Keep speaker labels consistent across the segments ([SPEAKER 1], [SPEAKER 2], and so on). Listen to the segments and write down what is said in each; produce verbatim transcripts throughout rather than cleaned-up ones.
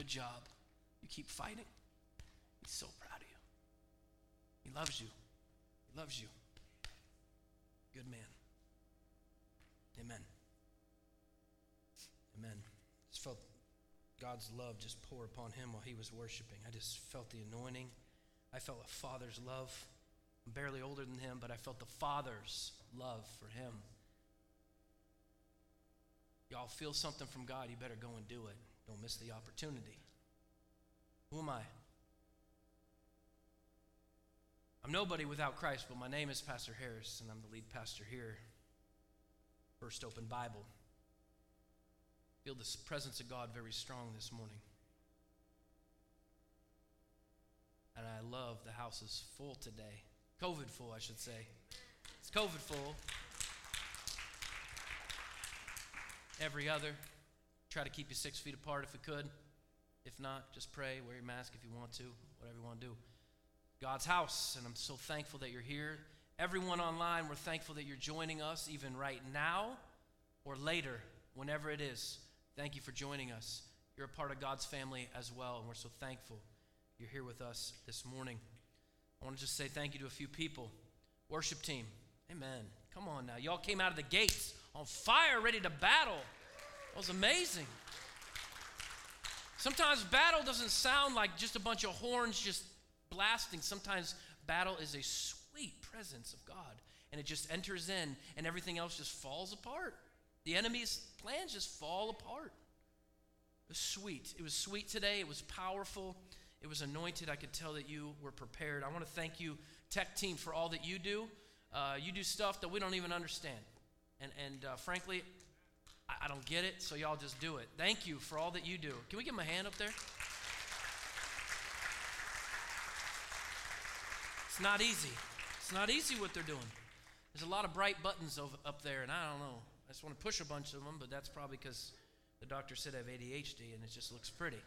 [SPEAKER 1] Good job. You keep fighting. He's so proud of you. He loves you. He loves you. Good man. Amen. Amen. Just felt God's love just pour upon him while he was worshiping. I just felt the anointing. I felt a father's love. I'm barely older than him, but I felt the father's love for him. Y'all feel something from God, you better go and do it. Don't miss the opportunity. Who am I? I'm nobody without Christ, but my name is Pastor Harris, and I'm the lead pastor here. First Open Bible. Feel the presence of God very strong this morning. And I love the house is full today. COVID full, I should say. It's COVID full. Every other. Try to keep you six feet apart if we could. If not, just pray, wear your mask if you want to, whatever you want to do. God's house, and I'm so thankful that you're here. Everyone online, we're thankful that you're joining us even right now or later, whenever it is. Thank you for joining us. You're a part of God's family as well, and we're so thankful you're here with us this morning. I want to just say thank you to a few people. Worship team, amen. Come on now. Y'all came out of the gates on fire, ready to battle. That was amazing. Sometimes battle doesn't sound like just a bunch of horns just blasting. Sometimes battle is a sweet presence of God, and it just enters in, and everything else just falls apart. The enemy's plans just fall apart. It was sweet. It was sweet today. It was powerful. It was anointed. I could tell that you were prepared. I want to thank you, tech team, for all that you do. Uh, you do stuff that we don't even understand. And, and uh, frankly, I, I don't get it, so y'all just do it. Thank you for all that you do. Can we give them a hand up there? It's not easy. It's not easy what they're doing. There's a lot of bright buttons over, up there, and I don't know. I just want to push a bunch of them, but that's probably because the doctor said I have A D H D, and it just looks pretty.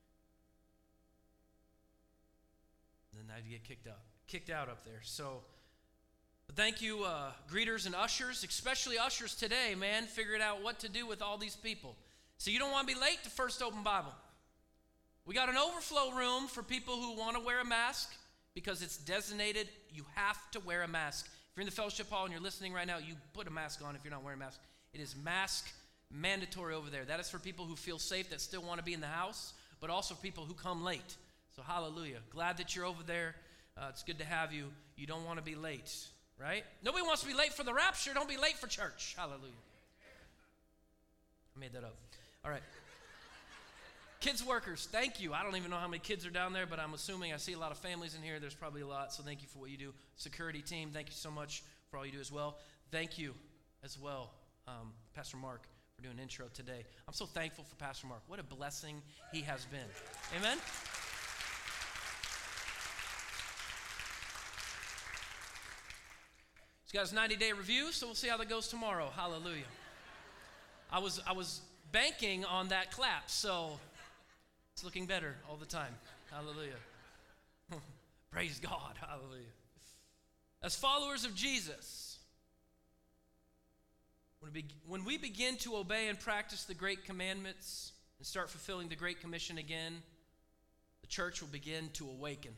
[SPEAKER 1] And then I'd get kicked out, kicked out up there. So but thank you, uh, greeters and ushers, especially ushers today, man, figuring out what to do with all these people. So you don't want to be late to First Open Bible. We got an overflow room for people who want to wear a mask because it's designated you have to wear a mask. If you're in the fellowship hall and you're listening right now, you put a mask on if you're not wearing a mask. It is mask mandatory over there. That is for people who feel safe that still want to be in the house, but also people who come late. So hallelujah. Glad that you're over there. Uh, it's good to have you. You don't want to be late, right? Nobody wants to be late for the rapture. Don't be late for church. Hallelujah. I made that up. All right. Kids workers, thank you. I don't even know how many kids are down there, but I'm assuming I see a lot of families in here. There's probably a lot, so thank you for what you do. Security team, thank you so much for all you do as well. Thank you as well, um, Pastor Mark, for doing an intro today. I'm so thankful for Pastor Mark. What a blessing he has been. Amen? He's got his ninety-day review, so we'll see how that goes tomorrow. Hallelujah. I was I was banking on that clap, so it's looking better all the time. Hallelujah. Praise God. Hallelujah. As followers of Jesus, when we, when we begin to obey and practice the great commandments and start fulfilling the Great Commission again, the church will begin to awaken.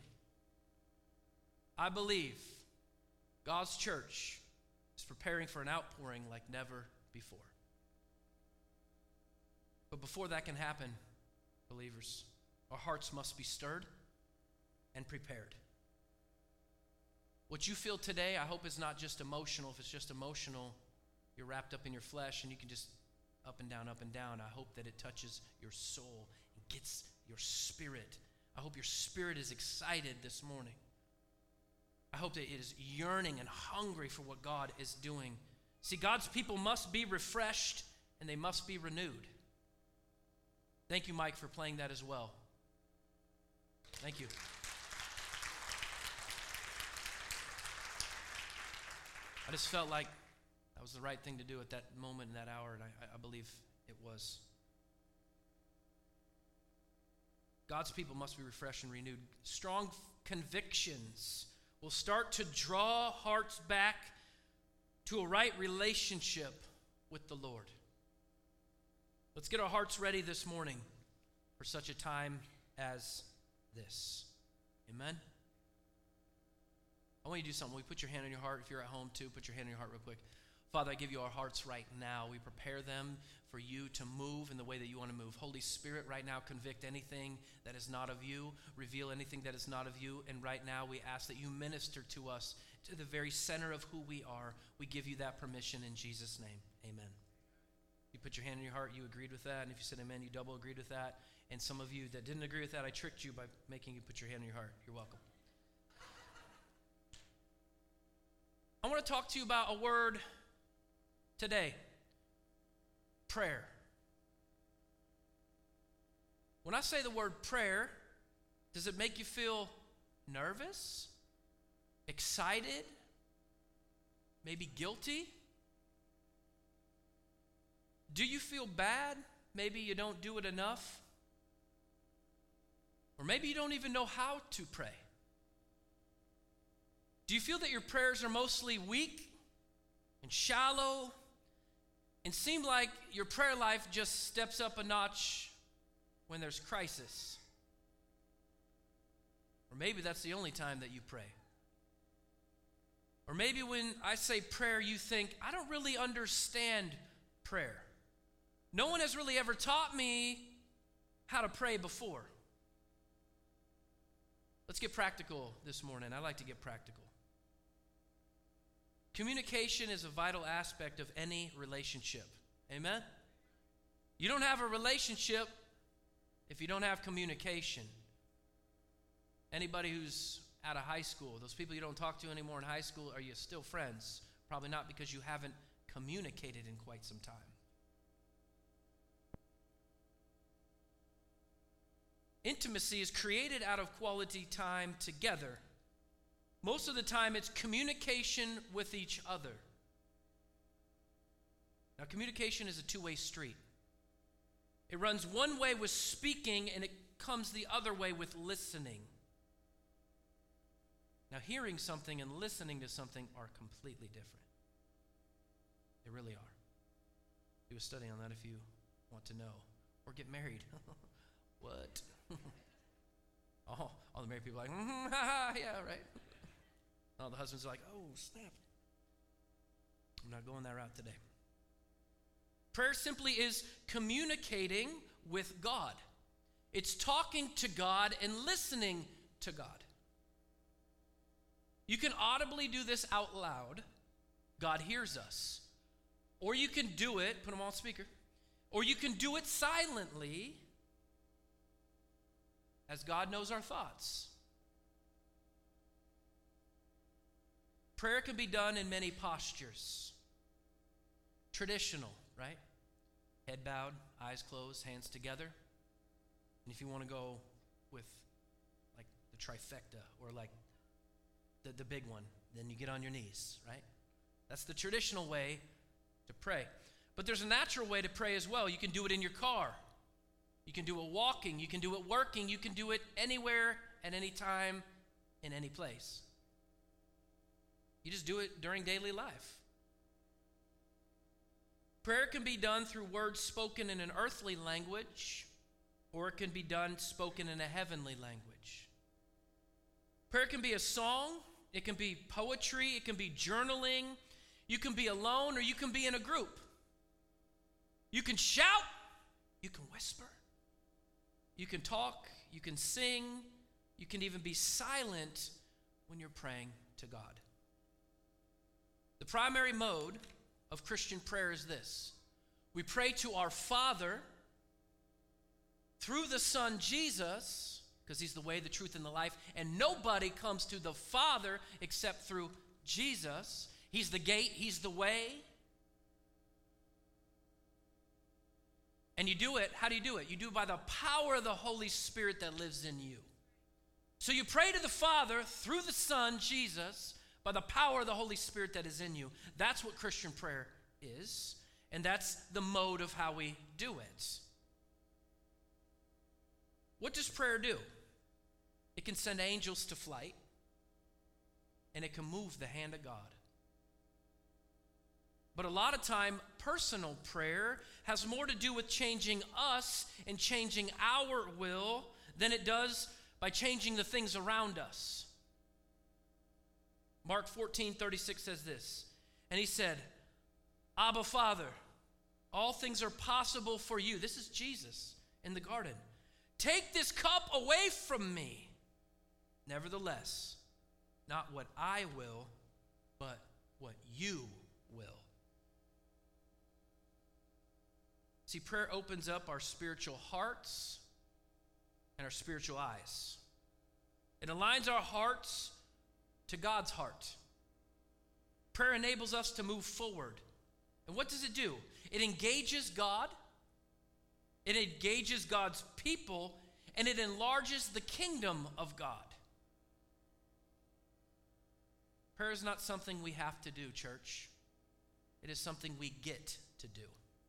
[SPEAKER 1] I believe God's church is preparing for an outpouring like never before. But before that can happen, believers, our hearts must be stirred and prepared. What you feel today, I hope is not just emotional. If it's just emotional, you're wrapped up in your flesh and you can just up and down, up and down. I hope that it touches your soul and gets your spirit. I hope your spirit is excited this morning. I hope that it is yearning and hungry for what God is doing. See, God's people must be refreshed and they must be renewed. Thank you, Mike, for playing that as well. Thank you. I just felt like that was the right thing to do at that moment in that hour, and I, I believe it was. God's people must be refreshed and renewed. Strong convictions will start to draw hearts back to a right relationship with the Lord. Let's get our hearts ready this morning for such a time as this. Amen? I want you to do something. Will you put your hand on your heart? If you're at home too, put your hand on your heart real quick. Father, I give you our hearts right now. We prepare them for you to move in the way that you want to move. Holy Spirit, right now, convict anything that is not of you. Reveal anything that is not of you. And right now, we ask that you minister to us to the very center of who we are. We give you that permission in Jesus' name. Amen. You put your hand on your heart. You agreed with that. And if you said amen, you double agreed with that. And some of you that didn't agree with that, I tricked you by making you put your hand on your heart. You're welcome. I want to talk to you about a word today. Prayer. When I say the word prayer, does it make you feel nervous? Excited? Maybe guilty? Do you feel bad? Maybe you don't do it enough? Or maybe you don't even know how to pray. Do you feel that your prayers are mostly weak and shallow and seem like your prayer life just steps up a notch when there's crisis? Or maybe that's the only time that you pray. Or maybe when I say prayer, you think, I don't really understand prayer. No one has really ever taught me how to pray before. Let's get practical this morning. I like to get practical. Communication is a vital aspect of any relationship. Amen? You don't have a relationship if you don't have communication. Anybody who's out of high school, those people you don't talk to anymore in high school, are you still friends? Probably not, because you haven't communicated in quite some time. Intimacy is created out of quality time together. Most of the time, it's communication with each other. Now, communication is a two-way street. It runs one way with speaking, and it comes the other way with listening. Now, hearing something and listening to something are completely different. They really are. Do a study on that if you want to know. Or get married. What? oh, all the married people are like, mm-hmm, ha, ha, yeah, right. All the husbands are like, oh, snap. I'm not going that route today. Prayer simply is communicating with God. It's talking to God and listening to God. You can audibly do this out loud. God hears us. Or you can do it, put them on speaker. Or you can do it silently, as God knows our thoughts. Prayer can be done in many postures. Traditional, right? Head bowed, eyes closed, hands together. And if you want to go with like the trifecta or like the, the big one, then you get on your knees, right? That's the traditional way to pray. But there's a natural way to pray as well. You can do it in your car. You can do it walking. You can do it working. You can do it anywhere, at any time, in any place. You just do it during daily life. Prayer can be done through words spoken in an earthly language, or it can be done spoken in a heavenly language. Prayer can be a song. It can be poetry. It can be journaling. You can be alone, or you can be in a group. You can shout. You can whisper. You can talk. You can sing. You can even be silent when you're praying to God. The primary mode of Christian prayer is this. We pray to our Father through the Son Jesus, because he's the way, the truth, and the life, and nobody comes to the Father except through Jesus. He's the gate, he's the way. And you do it, how do you do it? You do it by the power of the Holy Spirit that lives in you. So you pray to the Father through the Son, Jesus, by the power of the Holy Spirit that is in you. That's what Christian prayer is, and that's the mode of how we do it. What does prayer do? It can send angels to flight, and it can move the hand of God. But a lot of time, personal prayer has more to do with changing us and changing our will than it does by changing the things around us. Mark fourteen thirty-six says this, and he said, Abba, Father, all things are possible for you. This is Jesus in the garden. Take this cup away from me. Nevertheless, not what I will, but what you will. See, prayer opens up our spiritual hearts and our spiritual eyes. It aligns our hearts to God's heart. Prayer enables us to move forward. And what does it do? It engages God, it engages God's people, and it enlarges the kingdom of God. Prayer is not something we have to do, church. It is something we get to do.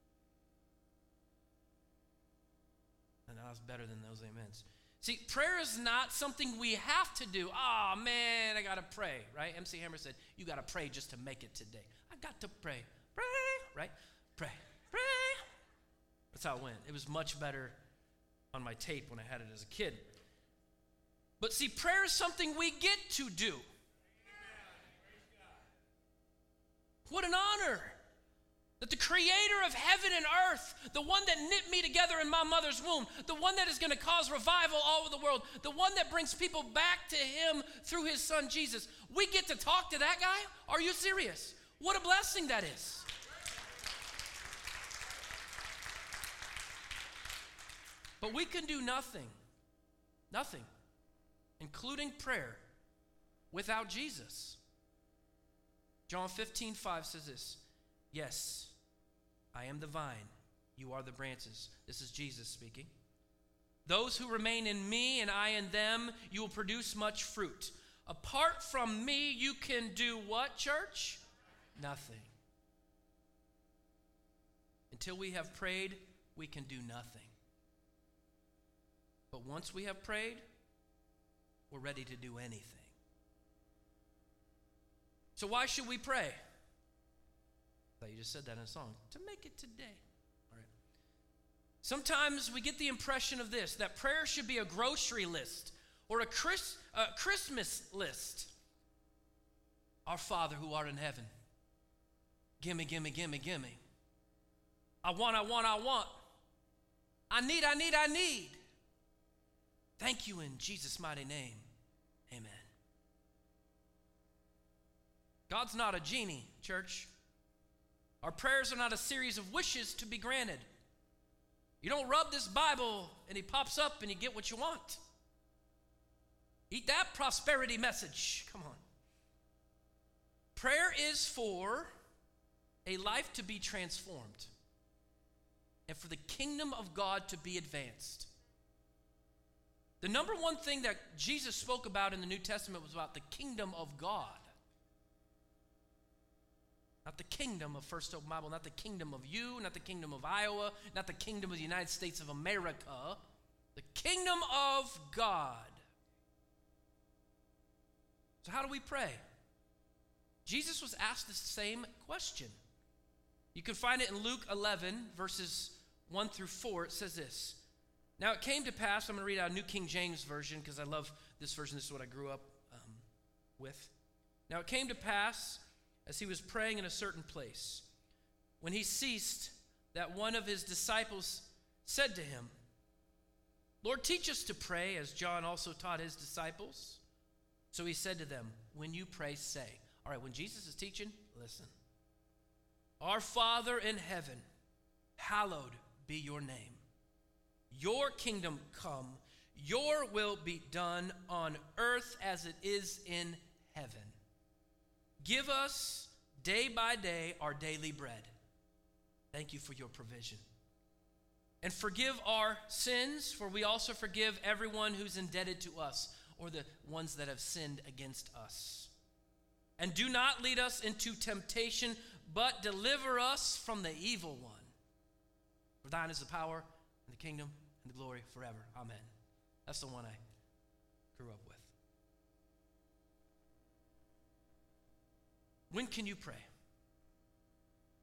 [SPEAKER 1] And that was better than those amens. See, prayer is not something we have to do. Oh, man, I got to pray, right? M C Hammer said, you got to pray just to make it today. I got to pray. Pray, right? Pray, pray. That's how it went. It was much better on my tape when I had it as a kid. But see, prayer is something we get to do. What an honor that the creator of heaven and earth, the one that knit me together in my mother's womb, the one that is going to cause revival all over the world, the one that brings people back to him through his son Jesus, we get to talk to that guy? Are you serious? What a blessing that is. But we can do nothing, nothing, including prayer, without Jesus. John fifteen five says this, yes, I am the vine, you are the branches. This is Jesus speaking. Those who remain in me and I in them, you will produce much fruit. Apart from me, you can do what, church? Nothing. Until we have prayed, we can do nothing. But once we have prayed, we're ready to do anything. So why should we pray? I thought you just said that in a song. To make it today. All right. Sometimes we get the impression of this, that prayer should be a grocery list or a, Chris, a Christmas list. Our Father who art in heaven, gimme, gimme, gimme, gimme. I want, I want, I want. I need, I need, I need. Thank you in Jesus' mighty name. Amen. God's not a genie, church. Our prayers are not a series of wishes to be granted. You don't rub this Bible and he pops up and you get what you want. Eat that prosperity message. Come on. Prayer is for a life to be transformed and for the kingdom of God to be advanced. The number one thing that Jesus spoke about in the New Testament was about the kingdom of God. Not the kingdom of First Hope Bible, not the kingdom of you, not the kingdom of Iowa, not the kingdom of the United States of America. The kingdom of God. So how do we pray? Jesus was asked the same question. You can find it in Luke eleven, verses one through four. It says this. Now it came to pass, I'm going to read out a New King James Version because I love this version. This is what I grew up um, with. Now it came to pass, as he was praying in a certain place, when he ceased, that one of his disciples said to him, Lord, teach us to pray, as John also taught his disciples. So he said to them, when you pray, say. All right, when Jesus is teaching, listen. Our Father in heaven, hallowed be your name. Your kingdom come, your will be done on earth as it is in heaven. Give us day by day our daily bread. Thank you for your provision. And forgive our sins, for we also forgive everyone who's indebted to us, or the ones that have sinned against us. And do not lead us into temptation, but deliver us from the evil one. For thine is the power and the kingdom and the glory forever. Amen. That's the one I grew up with. When can you pray?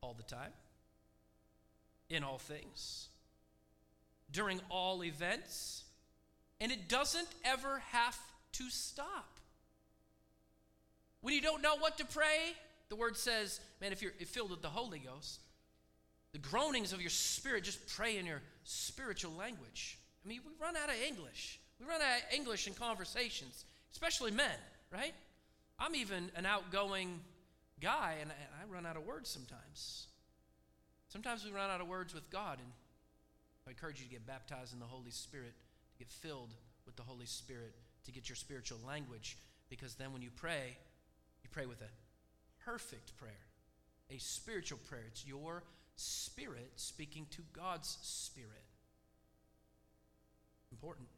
[SPEAKER 1] all the time, in all things, during all events, and it doesn't ever have to stop. When you don't know what to pray, the word says, man, if you're filled with the Holy Ghost, the groanings of your spirit, just pray in your spiritual language. I mean, we run out of English. We run out of English in conversations, especially men, right? I'm even an outgoing guy, and I run out of words sometimes. Sometimes we run out of words with God, and I encourage you to get baptized in the Holy Spirit, to get filled with the Holy Spirit, to get your spiritual language, because then when you pray, you pray with a perfect prayer, a spiritual prayer. It's your spirit speaking to God's spirit. Important.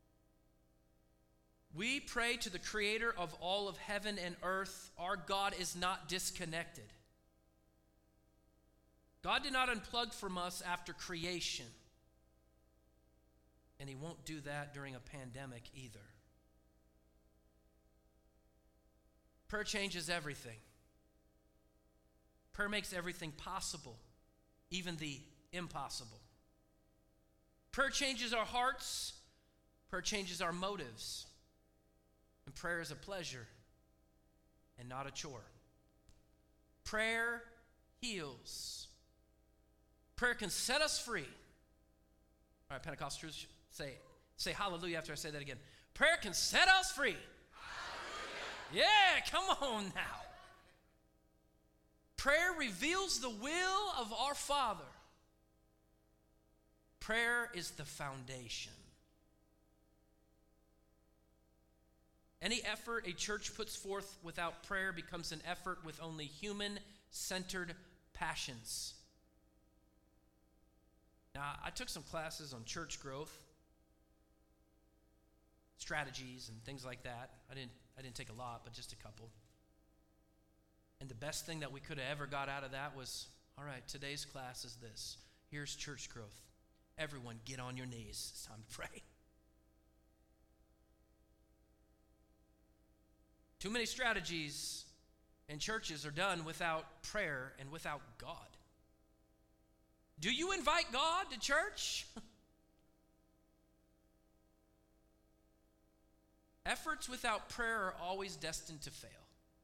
[SPEAKER 1] We pray to the creator of all of heaven and earth. Our God is not disconnected. God did not unplug from us after creation. And he won't do that during a pandemic either. Prayer changes everything. Prayer makes everything possible, even the impossible. Prayer changes our hearts. Prayer changes our motives. And prayer is a pleasure and not a chore. Prayer heals. Prayer can set us free. All right, Pentecostals, say, say hallelujah after I say that again. Prayer can set us free. Hallelujah. Yeah, come on now. Prayer reveals the will of our Father. Prayer is the foundation. Any effort a church puts forth without prayer becomes an effort with only human-centered passions. Now, I took some classes on church growth, strategies, and things like that. I didn't, I didn't take a lot, but just a couple. And the best thing that we could have ever got out of that was, all right, today's class is this. Here's church growth. Everyone get on your knees. It's time to pray. Too many strategies in churches are done without prayer and without God. Do you invite God to church? Efforts without prayer are always destined to fail.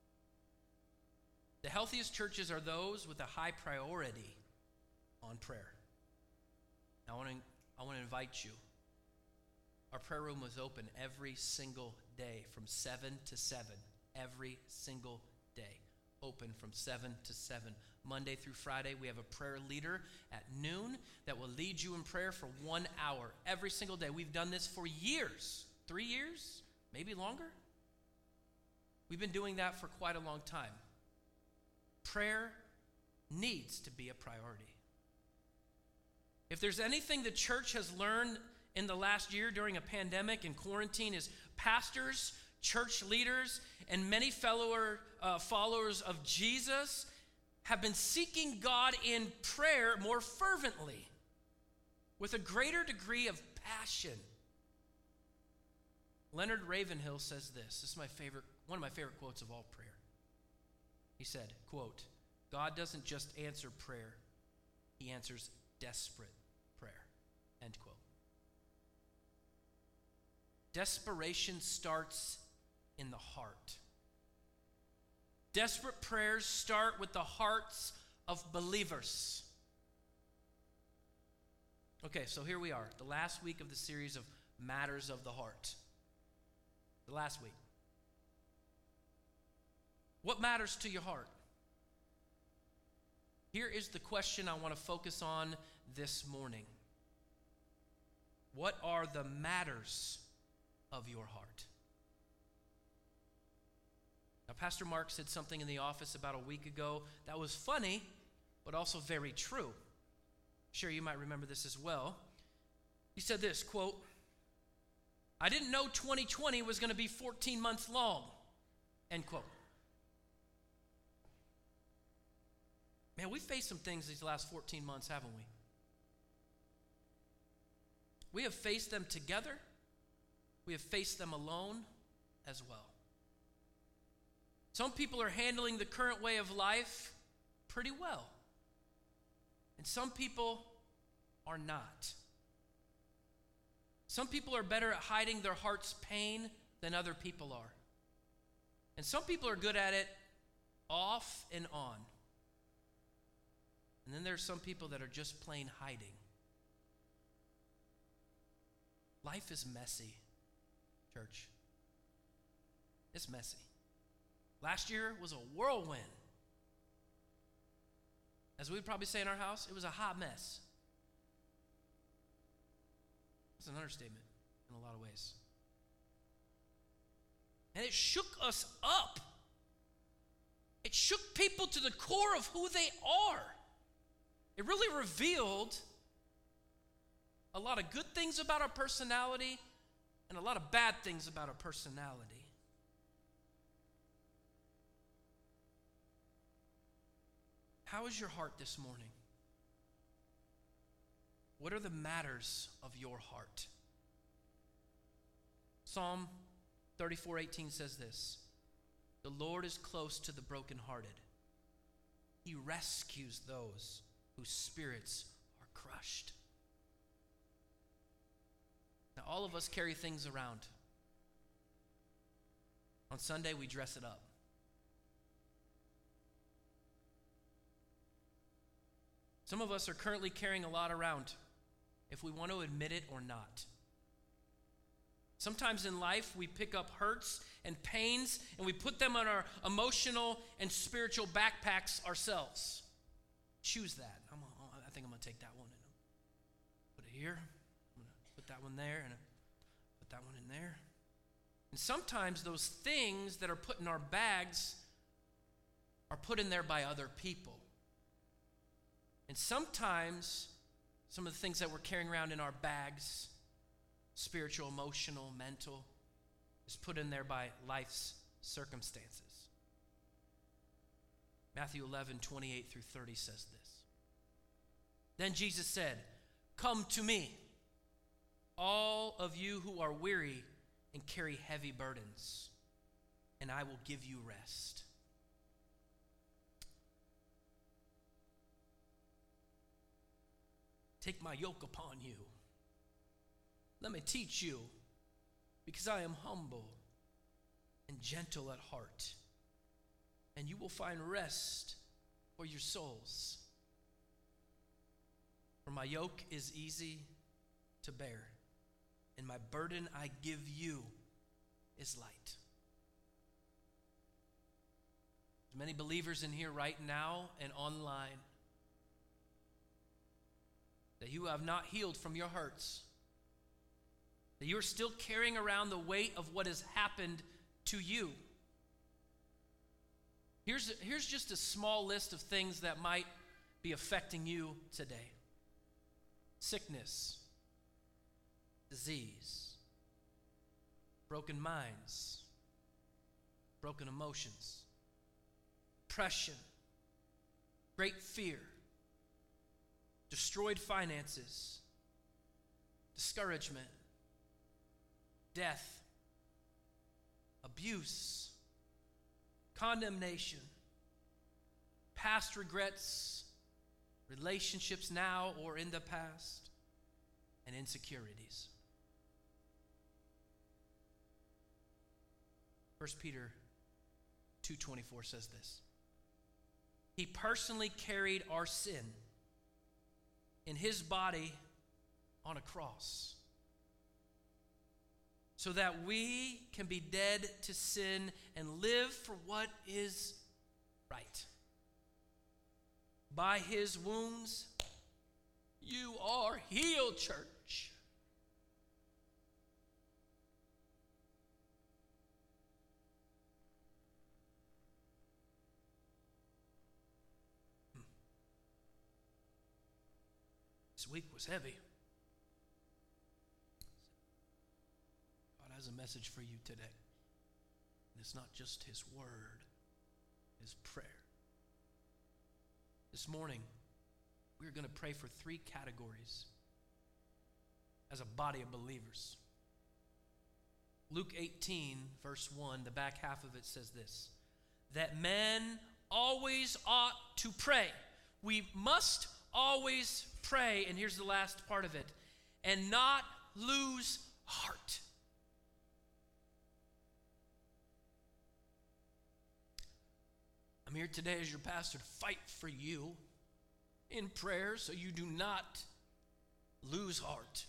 [SPEAKER 1] The healthiest churches are those with a high priority on prayer. Now, I want to, I want to invite you. Our prayer room was open every single day from seven to seven. Every single day. Open from seven to seven. Monday through Friday, we have a prayer leader at noon that will lead you in prayer for one hour every single day. We've done this for years. Three years? Maybe longer? We've been doing that for quite a long time. Prayer needs to be a priority. If there's anything the church has learned in the last year during a pandemic and quarantine is pastors, church leaders, and many fellow uh, followers of Jesus have been seeking God in prayer more fervently with a greater degree of passion. Leonard Ravenhill says this. This is my favorite, one of my favorite quotes of all prayer. He said, quote, God doesn't just answer prayer, he answers desperate prayer, end quote. Desperation starts in the heart. Desperate prayers start with the hearts of believers. Okay, so here we are, the last week of the series of Matters of the Heart. The last week. What matters to your heart? Here is the question I want to focus on this morning. What are the matters of your heart? Now, Pastor Mark said something in the office about a week ago that was funny, but also very true. I'm sure you might remember this as well. He said this, quote, I didn't know twenty twenty was going to be fourteen months long, end quote. Man, we've faced some things these last fourteen months, haven't we? We have faced them together. We have faced them alone as well. Some people are handling the current way of life pretty well. And some people are not. Some people are better at hiding their heart's pain than other people are. And some people are good at it off and on. And then there's some people that are just plain hiding. Life is messy, church. It's messy. Last year was a whirlwind. As we'd probably say in our house, it was a hot mess. It's an understatement in a lot of ways. And it shook us up. It shook people to the core of who they are. It really revealed a lot of good things about our personality and a lot of bad things about our personality. How is your heart this morning? What are the matters of your heart? Psalm thirty-four eighteen says this: the Lord is close to the brokenhearted. He rescues those whose spirits are crushed. Now, all of us carry things around. On Sunday, we dress it up. Some of us are currently carrying a lot around, if we want to admit it or not. Sometimes in life, we pick up hurts and pains, and we put them on our emotional and spiritual backpacks ourselves. Choose that. I'm gonna, I think I'm going to take that one and put it here. I'm going to put that one there, and put that one in there. And sometimes those things that are put in our bags are put in there by other people. And sometimes some of the things that we're carrying around in our bags, spiritual, emotional, mental, is put in there by life's circumstances. Matthew eleven, twenty-eight through thirty says this. Then Jesus said, "Come to me, all of you who are weary and carry heavy burdens, and I will give you rest." Take my yoke upon you. Let me teach you, because I am humble and gentle at heart, and you will find rest for your souls. For my yoke is easy to bear, and my burden I give you is light. There's many believers in here right now and online that you have not healed from your hurts, that you are still carrying around the weight of what has happened to you. Here's, here's just a small list of things that might be affecting you today: sickness, disease, broken minds, broken emotions, depression, great fear, destroyed finances, discouragement, death, abuse, condemnation, past regrets, relationships now or in the past, and insecurities. First Peter two twenty-four says this: He personally carried our sin in his body on a cross, so that we can be dead to sin and live for what is right. By his wounds, you are healed, church. Hmm. This week was heavy. God has a message for you today. And it's not just his word, his prayer. This morning, we're going to pray for three categories as a body of believers. Luke eighteen, verse one, the back half of it says this: that men always ought to pray. We must always pray, and here's the last part of it, and not lose heart. I'm here today as your pastor to fight for you in prayer so you do not lose heart.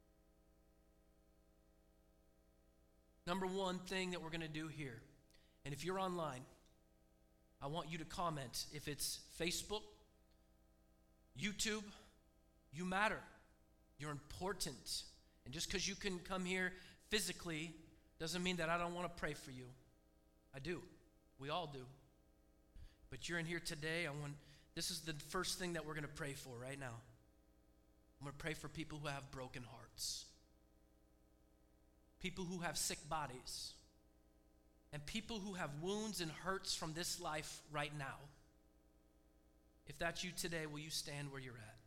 [SPEAKER 1] Number one thing that we're going to do here, and if you're online, I want you to comment. If it's Facebook, YouTube, you matter. You're important. And just because you can come here physically doesn't mean that I don't want to pray for you. I do. We all do. But you're in here today. I want. This is the first thing that we're going to pray for right now. I'm going to pray for people who have broken hearts, people who have sick bodies, and people who have wounds and hurts from this life right now. If that's you today, will you stand where you're at?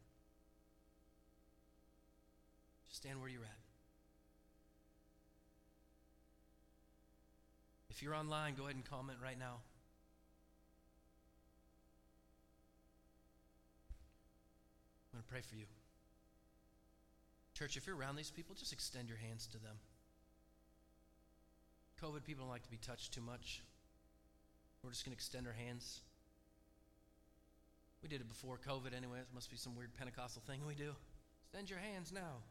[SPEAKER 1] Just stand where you're at. If you're online, go ahead and comment right now. I'm going to pray for you. Church, if you're around these people, just extend your hands to them. COVID people don't like to be touched too much. We're just going to extend our hands. We did it before COVID anyway. It must be some weird Pentecostal thing we do. Extend your hands now.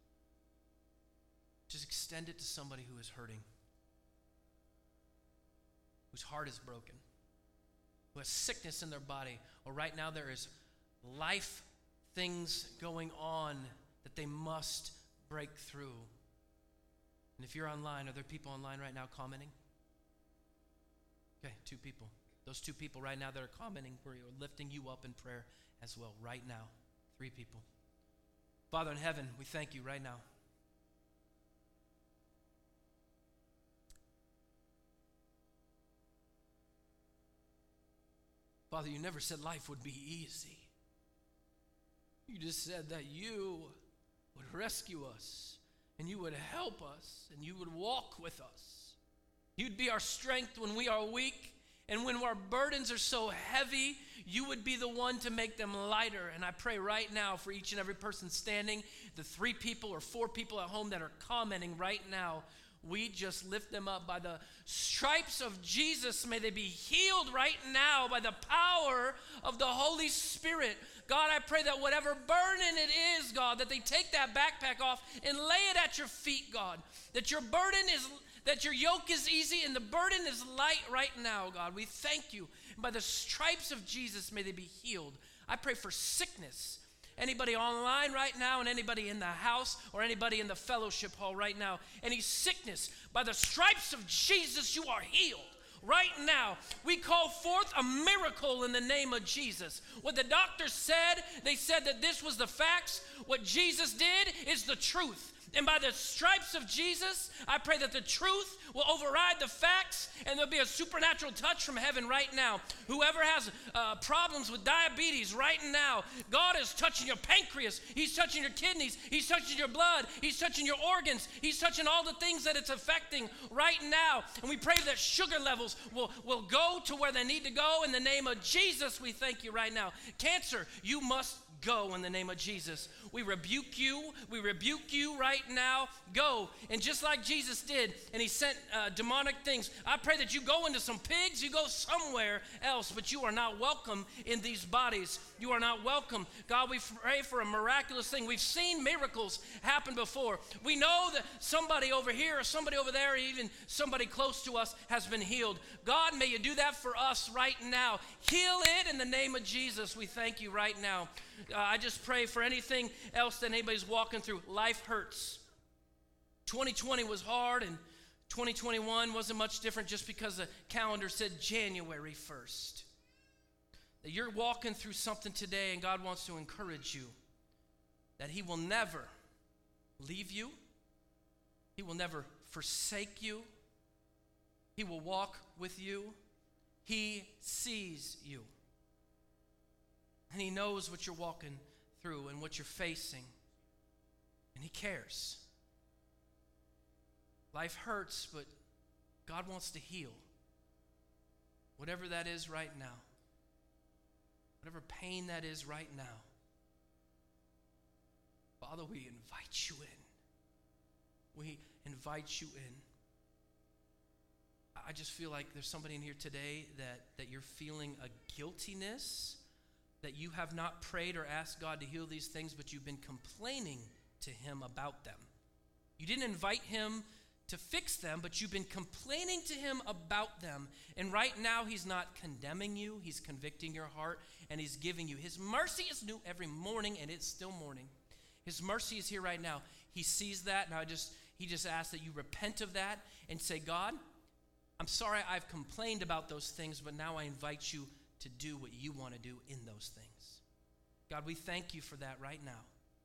[SPEAKER 1] Just extend it to somebody who is hurting, whose heart is broken, who has sickness in their body, or right now there is life things going on that they must break through. And if you're online, are there people online right now commenting? Okay, two people. Those two people right now that are commenting, we're lifting you up in prayer as well right now. Three people. Father in heaven, we thank you right now. Father, you never said life would be easy. You just said that you would rescue us, and you would help us, and you would walk with us. You'd be our strength when we are weak, and when our burdens are so heavy, you would be the one to make them lighter. And I pray right now for each and every person standing, the three people or four people at home that are commenting right now, we just lift them up. By the stripes of Jesus, may they be healed right now by the power of the Holy Spirit. God, I pray that whatever burden it is, God, that they take that backpack off and lay it at your feet, God. That your burden is, that your yoke is easy and the burden is light right now, God. We thank you. And by the stripes of Jesus, may they be healed. I pray for sickness. Anybody online right now and anybody in the house or anybody in the fellowship hall right now, any sickness, by the stripes of Jesus, you are healed. Right now, we call forth a miracle in the name of Jesus. What the doctors said, they said that this was the facts. What Jesus did is the truth. And by the stripes of Jesus, I pray that the truth will override the facts and there'll be a supernatural touch from heaven right now. Whoever has uh, problems with diabetes right now, God is touching your pancreas. He's touching your kidneys. He's touching your blood. He's touching your organs. He's touching all the things that it's affecting right now. And we pray that sugar levels will, will go to where they need to go. In the name of Jesus, we thank you right now. Cancer, you must go in the name of Jesus. We rebuke you. We rebuke you right now. Go. And just like Jesus did, and he sent uh, demonic things, I pray that you go into some pigs, you go somewhere else, but you are not welcome in these bodies. You are not welcome. God, we pray for a miraculous thing. We've seen miracles happen before. We know that somebody over here or somebody over there, or even somebody close to us has been healed. God, may you do that for us right now. Heal it in the name of Jesus. We thank you right now. Uh, I just pray for anything else that anybody's walking through. Life hurts. twenty twenty was hard, and twenty twenty-one wasn't much different just because the calendar said January first. That you're walking through something today, and God wants to encourage you that he will never leave you. He will never forsake you. He will walk with you. He sees you. And he knows what you're walking through and what you're facing. And he cares. Life hurts, but God wants to heal. Whatever that is right now. Whatever pain that is right now. Father, we invite you in. We invite you in. I just feel like there's somebody in here today that, that you're feeling a guiltiness, that you have not prayed or asked God to heal these things, but you've been complaining to him about them. You didn't invite him to fix them, but you've been complaining to him about them. And right now, he's not condemning you. He's convicting your heart, and he's giving you. His mercy is new every morning, and it's still morning. His mercy is here right now. He sees that. Now, I just he just asks that you repent of that and say, God, I'm sorry I've complained about those things, but now I invite you to do what you want to do in those things. God, we thank you for that right now.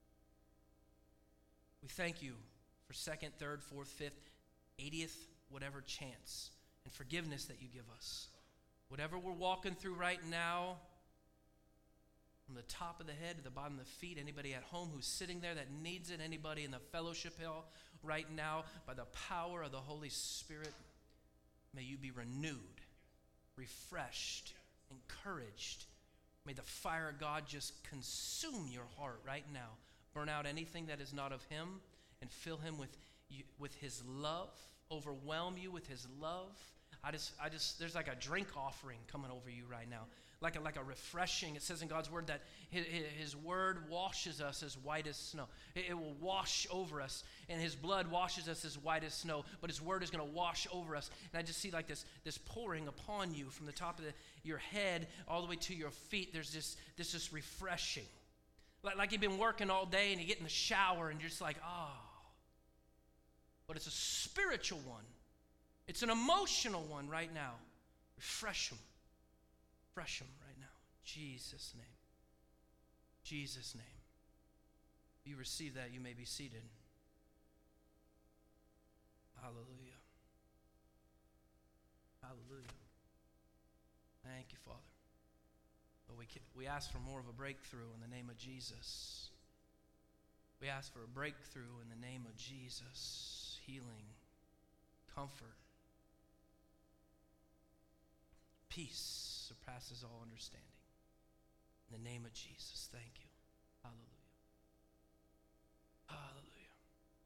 [SPEAKER 1] We thank you for second, third, fourth, fifth, eightieth, whatever chance and forgiveness that you give us. Whatever we're walking through right now, from the top of the head to the bottom of the feet, anybody at home who's sitting there that needs it, anybody in the fellowship hall right now, by the power of the Holy Spirit, may you be renewed, refreshed, encouraged. May the fire of God just consume your heart right now. Burn out anything that is not of him and fill him with, with his love. Overwhelm you with his love. I just, I just, there's like a drink offering coming over you right now. Like a, like a refreshing. It says in God's word that his, his word washes us as white as snow. It, it will wash over us, and his blood washes us as white as snow, but his word is going to wash over us. And I just see like this, this pouring upon you from the top of the, your head all the way to your feet. There's this, this is refreshing. Like, like you've been working all day and you get in the shower and you're just like, oh. But it's a spiritual one. It's an emotional one right now. Refresh them. Refresh them right now. Jesus' name. Jesus' name. If you receive that, you may be seated. Hallelujah. Hallelujah. Thank you, Father. But we, we ask for more of a breakthrough in the name of Jesus. We ask for a breakthrough in the name of Jesus. Healing, comfort, peace surpasses all understanding. In the name of Jesus, thank you. Hallelujah. Hallelujah.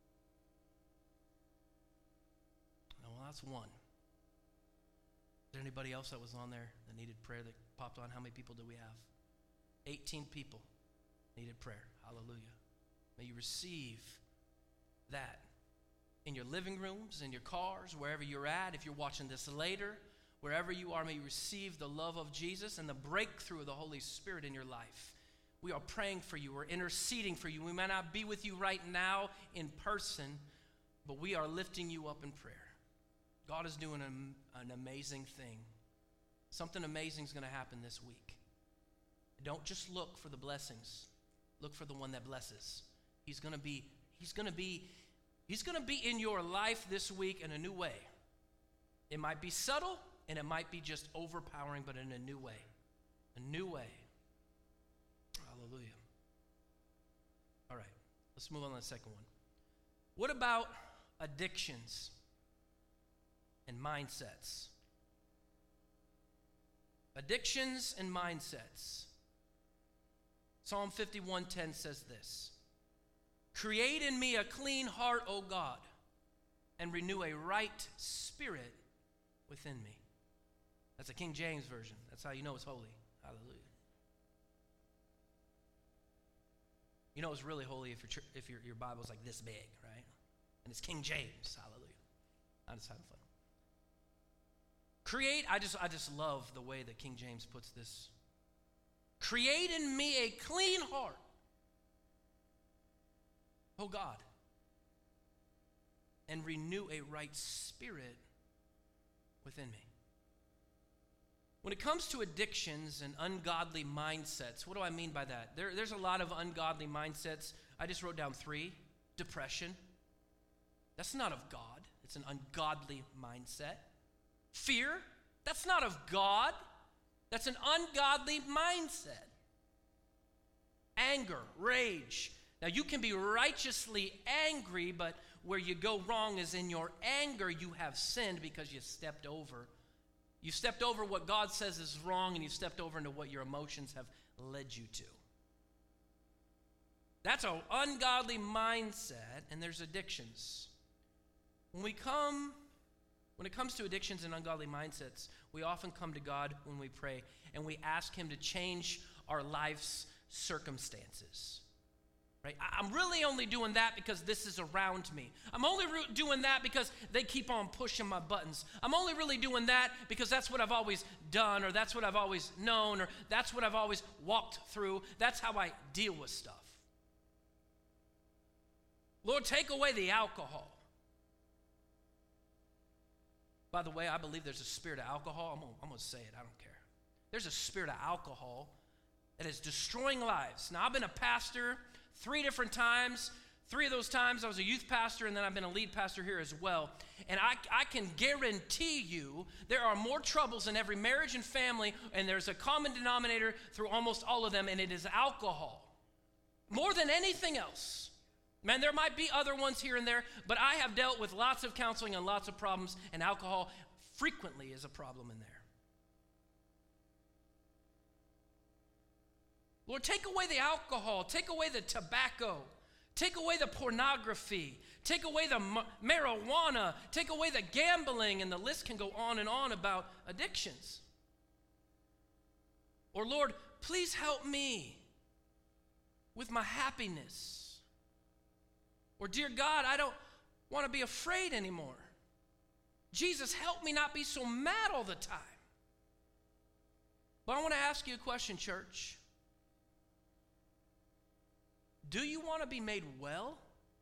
[SPEAKER 1] Now, well, that's one. Is there anybody else that was on there that needed prayer that popped on? How many people do we have? eighteen people needed prayer. Hallelujah. May you receive that in your living rooms, in your cars, wherever you're at. If you're watching this later, wherever you are, may you receive the love of Jesus and the breakthrough of the Holy Spirit in your life. We are praying for you. We're interceding for you. We may not be with you right now in person, but we are lifting you up in prayer. God is doing an, an amazing thing. Something amazing is going to happen this week. Don't just look for the blessings. Look for the one that blesses. He's going to be, he's going to be, he's going to be in your life this week in a new way. It might be subtle, and it might be just overpowering, but in a new way. A new way. Hallelujah. All right, let's move on to the second one. What about addictions and mindsets? Addictions and mindsets. Psalm fifty-one ten says this: create in me a clean heart, O God, and renew a right spirit within me. That's a King James version. That's how you know it's holy. Hallelujah. You know it's really holy if, your if your, your Bible's like this big, right? And it's King James. Hallelujah. I'm just having fun. Create, I just, I just love the way that King James puts this. Create in me a clean heart, O God, and renew a right spirit within me. When it comes to addictions and ungodly mindsets, what do I mean by that? There, there's a lot of ungodly mindsets. I just wrote down three. Depression. That's not of God. It's an ungodly mindset. Fear. That's not of God. That's an ungodly mindset. Anger, rage. Now, you can be righteously angry, but where you go wrong is in your anger you have sinned because you stepped over. You stepped over what God says is wrong, and you stepped over into what your emotions have led you to. That's an ungodly mindset, and there's addictions. When we come, when it comes to addictions and ungodly mindsets, we often come to God when we pray, and we ask him to change our life's circumstances. Right? I'm really only doing that because this is around me. I'm only re- doing that because they keep on pushing my buttons. I'm only really doing that because that's what I've always done, or that's what I've always known, or that's what I've always walked through. That's how I deal with stuff. Lord, take away the alcohol. By the way, I believe there's a spirit of alcohol. I'm gonna, I'm gonna say it, I don't care. There's a spirit of alcohol that is destroying lives. Now, I've been a pastor three different times. Three of those times I was a youth pastor, and then I've been a lead pastor here as well. And I, I can guarantee you there are more troubles in every marriage and family, and there's a common denominator through almost all of them, and it is alcohol. More than anything else. Man, there might be other ones here and there, but I have dealt with lots of counseling and lots of problems, and alcohol frequently is a problem in there. Lord, take away the alcohol, take away the tobacco, take away the pornography, take away the ma- marijuana, take away the gambling, and the list can go on and on about addictions. Or Lord, please help me with my happiness. Or dear God, I don't want to be afraid anymore. Jesus, help me not be so mad all the time. But I want to ask you a question, church. Do you want to be made well?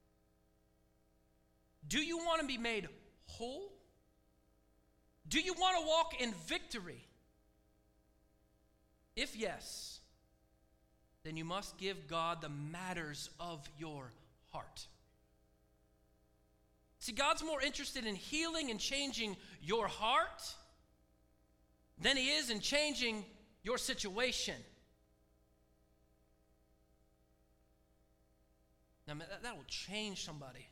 [SPEAKER 1] Do you want to be made whole? Do you want to walk in victory? If yes, then you must give God the matters of your heart. See, God's more interested in healing and changing your heart than he is in changing your situation. Now, that will change somebody.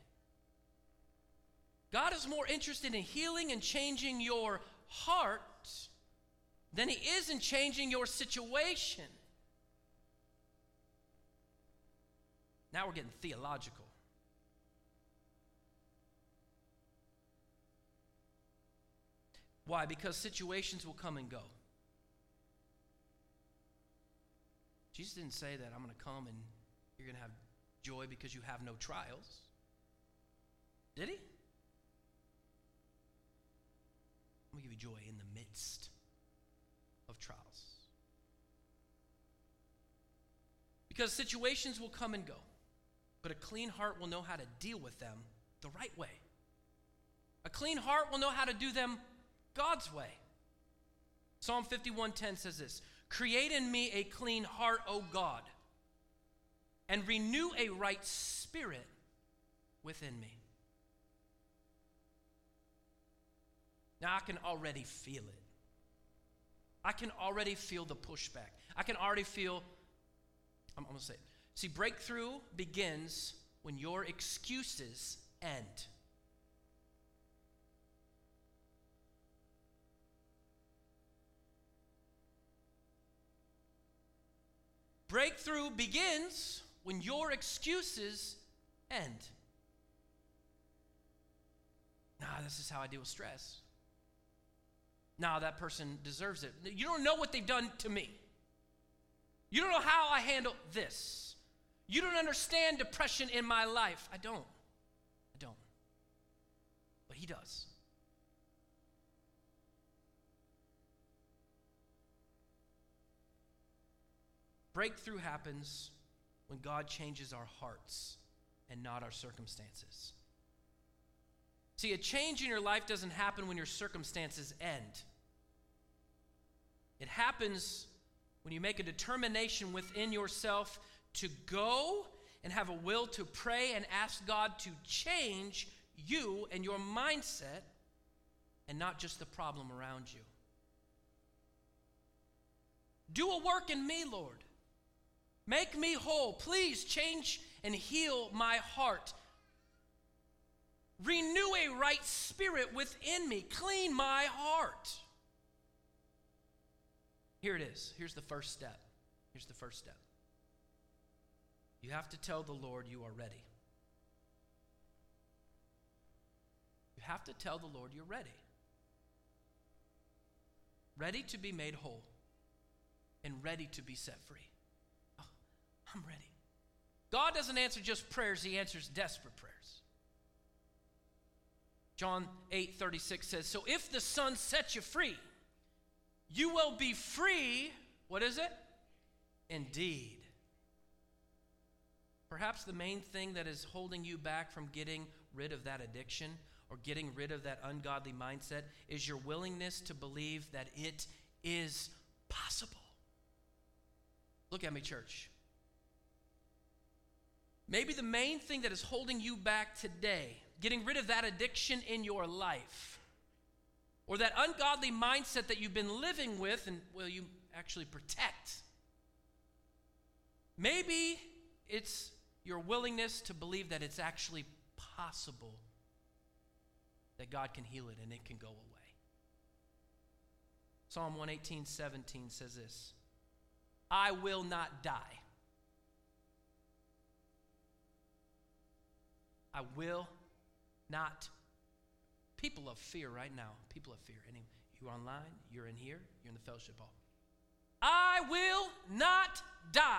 [SPEAKER 1] God is more interested in healing and changing your heart than he is in changing your situation. Now we're getting theological. Why? Because situations will come and go. Jesus didn't say that I'm going to come and you're going to have joy because you have no trials. Did he? I'm going to give you joy in the midst of trials. Because situations will come and go, but a clean heart will know how to deal with them the right way. A clean heart will know how to do them God's way. Psalm fifty-one ten says this, "Create in me a clean heart, O God, and renew a right spirit within me." Now I can already feel it. I can already feel the pushback. I can already feel, I'm, I'm going to say it. See, breakthrough begins when your excuses end. Breakthrough begins when your excuses end. Nah, this is how I deal with stress. Nah, that person deserves it. You don't know what they've done to me. You don't know how I handle this. You don't understand depression in my life. I don't. I don't. But he does. Breakthrough happens when God changes our hearts and not our circumstances. See, a change in your life doesn't happen when your circumstances end. It happens when you make a determination within yourself to go and have a will to pray and ask God to change you and your mindset and not just the problem around you. Do a work in me, Lord. Make me whole. Please change and heal my heart. Renew a right spirit within me. Clean my heart. Here it is. Here's the first step. Here's the first step. You have to tell the Lord you are ready. You have to tell the Lord you're ready. Ready to be made whole and ready to be set free. Oh, I'm ready. God doesn't answer just prayers, he answers desperate prayers. John eight thirty-six says, so if the Son sets you free, you will be free, what is it? Indeed. Perhaps the main thing that is holding you back from getting rid of that addiction or getting rid of that ungodly mindset is your willingness to believe that it is possible. Look at me, church. Maybe the main thing that is holding you back today, getting rid of that addiction in your life, or that ungodly mindset that you've been living with and will you actually protect, maybe it's your willingness to believe that it's actually possible that God can heal it and it can go away. Psalm one eighteen, seventeen says this, I will not die. I will not. People of fear right now. People of fear. Any, you're online, you're in here, you're in the fellowship hall. I will not die.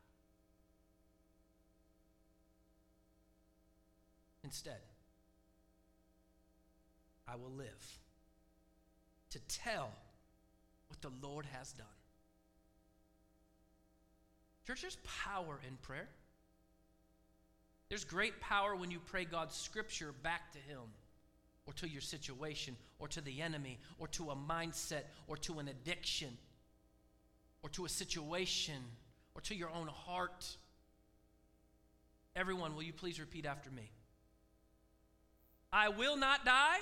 [SPEAKER 1] Instead, I will live to tell what the Lord has done. Church, there's power in prayer. There's great power when you pray God's scripture back to him, or to your situation, or to the enemy, or to a mindset, or to an addiction, or to a situation, or to your own heart. Everyone, will you please repeat after me? I will not die.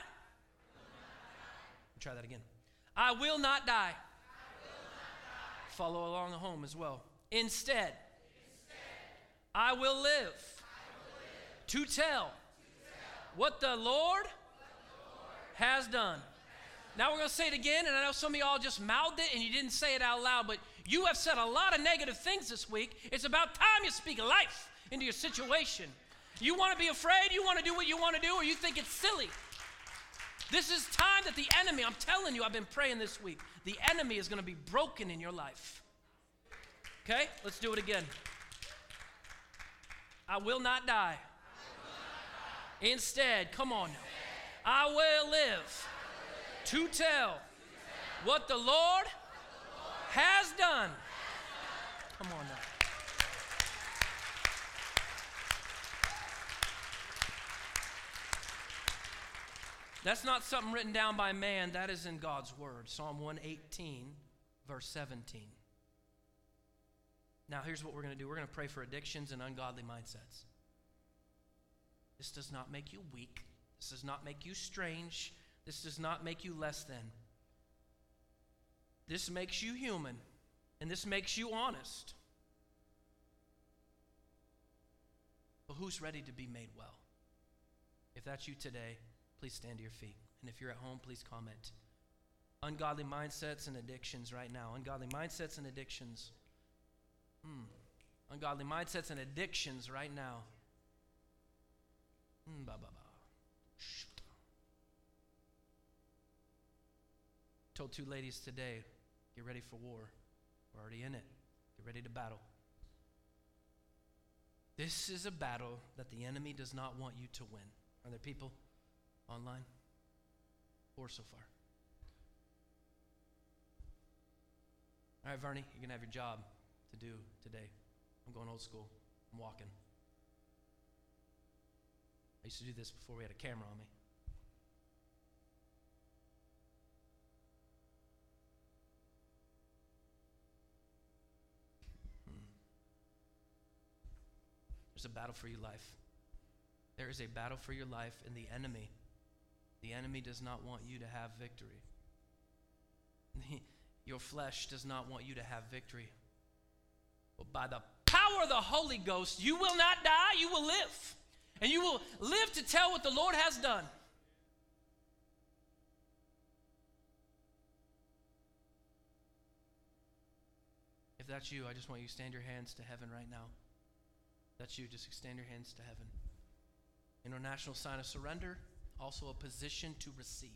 [SPEAKER 1] Try that again. I will not die. I will not die. Follow along at home as well. Instead, Instead I, will live I will live to tell, to tell what the Lord, what the Lord has done. Now we're going to say it again, and I know some of y'all just mouthed it and you didn't say it out loud, but you have said a lot of negative things this week. It's about time you speak life into your situation. You want to be afraid, you want to do what you want to do, or you think it's silly. This is time that the enemy, I'm telling you, I've been praying this week, the enemy is going to be broken in your life. Okay, let's do it again. I will not die. I will not die. Instead, come on now. I will live to tell what the Lord has done. Come on now. That's not something written down by man. That is in God's word. Psalm one eighteen, verse seventeen. Now, here's what we're going to do. We're going to pray for addictions and ungodly mindsets. This does not make you weak. This does not make you strange. This does not make you less than. This makes you human, and this makes you honest. But who's ready to be made well? If that's you today, please stand to your feet. And if you're at home, please comment. Ungodly mindsets and addictions right now. Ungodly mindsets and addictions. Hmm. Ungodly mindsets and addictions right now. Hmm, ba, ba, ba. Told two ladies today, get ready for war. We're already in it. Get ready to battle. This is a battle that the enemy does not want you to win. Are there people online? Four so far. All right, Vernie, you're going to have your job to do today. I'm going old school. I'm walking. I used to do this before we had a camera on me. Hmm. There's a battle for your life. There is a battle for your life, and the enemy, the enemy does not want you to have victory. Your flesh does not want you to have victory. But by the power of the Holy Ghost, you will not die, you will live. And you will live to tell what the Lord has done. If that's you, I just want you to stand your hands to heaven right now. That's you. Just extend your hands to heaven. International sign of surrender, also a position to receive.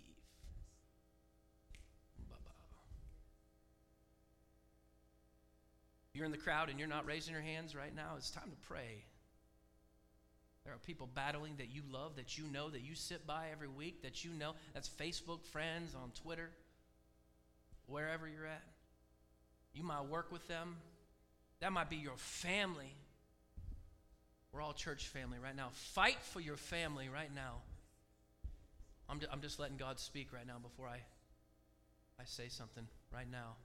[SPEAKER 1] You're in the crowd and you're not raising your hands right now. It's time to pray. There are people battling that you love, that you know, that you sit by every week, that you know. That's Facebook, friends, on Twitter, wherever you're at. You might work with them. That might be your family. We're all church family right now. Fight for your family right now. I'm, I'm just letting God speak right now before I, I say something right now.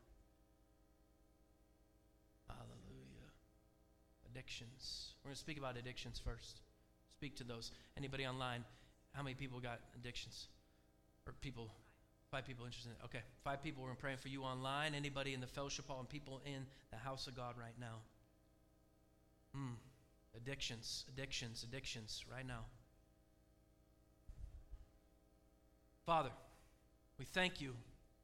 [SPEAKER 1] Hallelujah. Addictions. We're going to speak about addictions first. Speak to those. Anybody online? How many people got addictions? Or people? Five people interested in it. Okay. Five people. We're praying for you online. Anybody in the fellowship hall and people in the house of God right now? Hmm. Addictions. Addictions. Addictions. Right now. Father, we thank you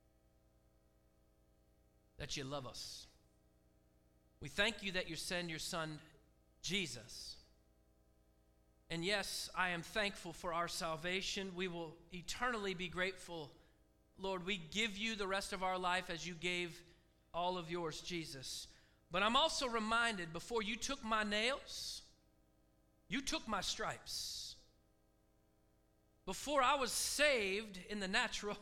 [SPEAKER 1] that you love us. We thank you that you send your son, Jesus. And yes, I am thankful for our salvation. We will eternally be grateful. Lord, we give you the rest of our life as you gave all of yours, Jesus. But I'm also reminded, before you took my nails, you took my stripes. Before I was saved in the natural,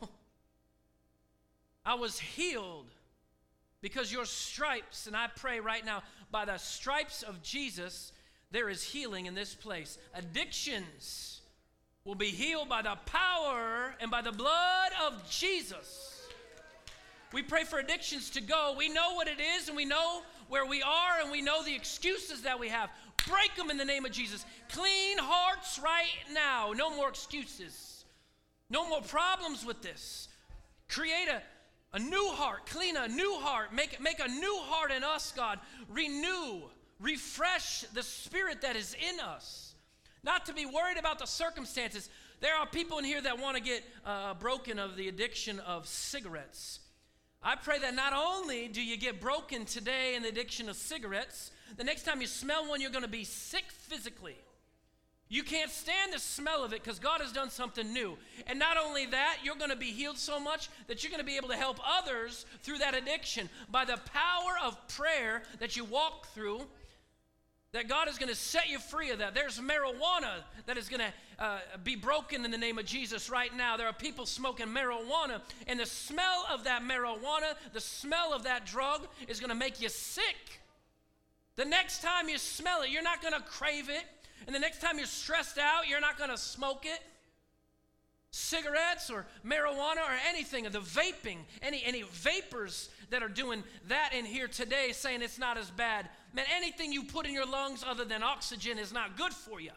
[SPEAKER 1] I was healed because your stripes, and I pray right now, by the stripes of Jesus, there is healing in this place. Addictions will be healed by the power and by the blood of Jesus. We pray for addictions to go. We know what it is, and we know where we are, and we know the excuses that we have. Break them in the name of Jesus. Clean hearts right now. No more excuses. No more problems with this. Create a A new heart, clean a new heart, make, make a new heart in us, God. Renew, refresh the spirit that is in us. Not to be worried about the circumstances. There are people in here that want to get uh, broken of the addiction of cigarettes. I pray that not only do you get broken today in the addiction of cigarettes, the next time you smell one, you're going to be sick physically. You can't stand the smell of it because God has done something new. And not only that, you're going to be healed so much that you're going to be able to help others through that addiction. By the power of prayer that you walk through, that God is going to set you free of that. There's marijuana that is going to uh, be broken in the name of Jesus right now. There are people smoking marijuana, and the smell of that marijuana, the smell of that drug is going to make you sick. The next time you smell it, you're not going to crave it. And the next time you're stressed out, you're not going to smoke it. Cigarettes or marijuana or anything, or the vaping, any, any vapors that are doing that in here today saying it's not as bad. Man, anything you put in your lungs other than oxygen is not good for you.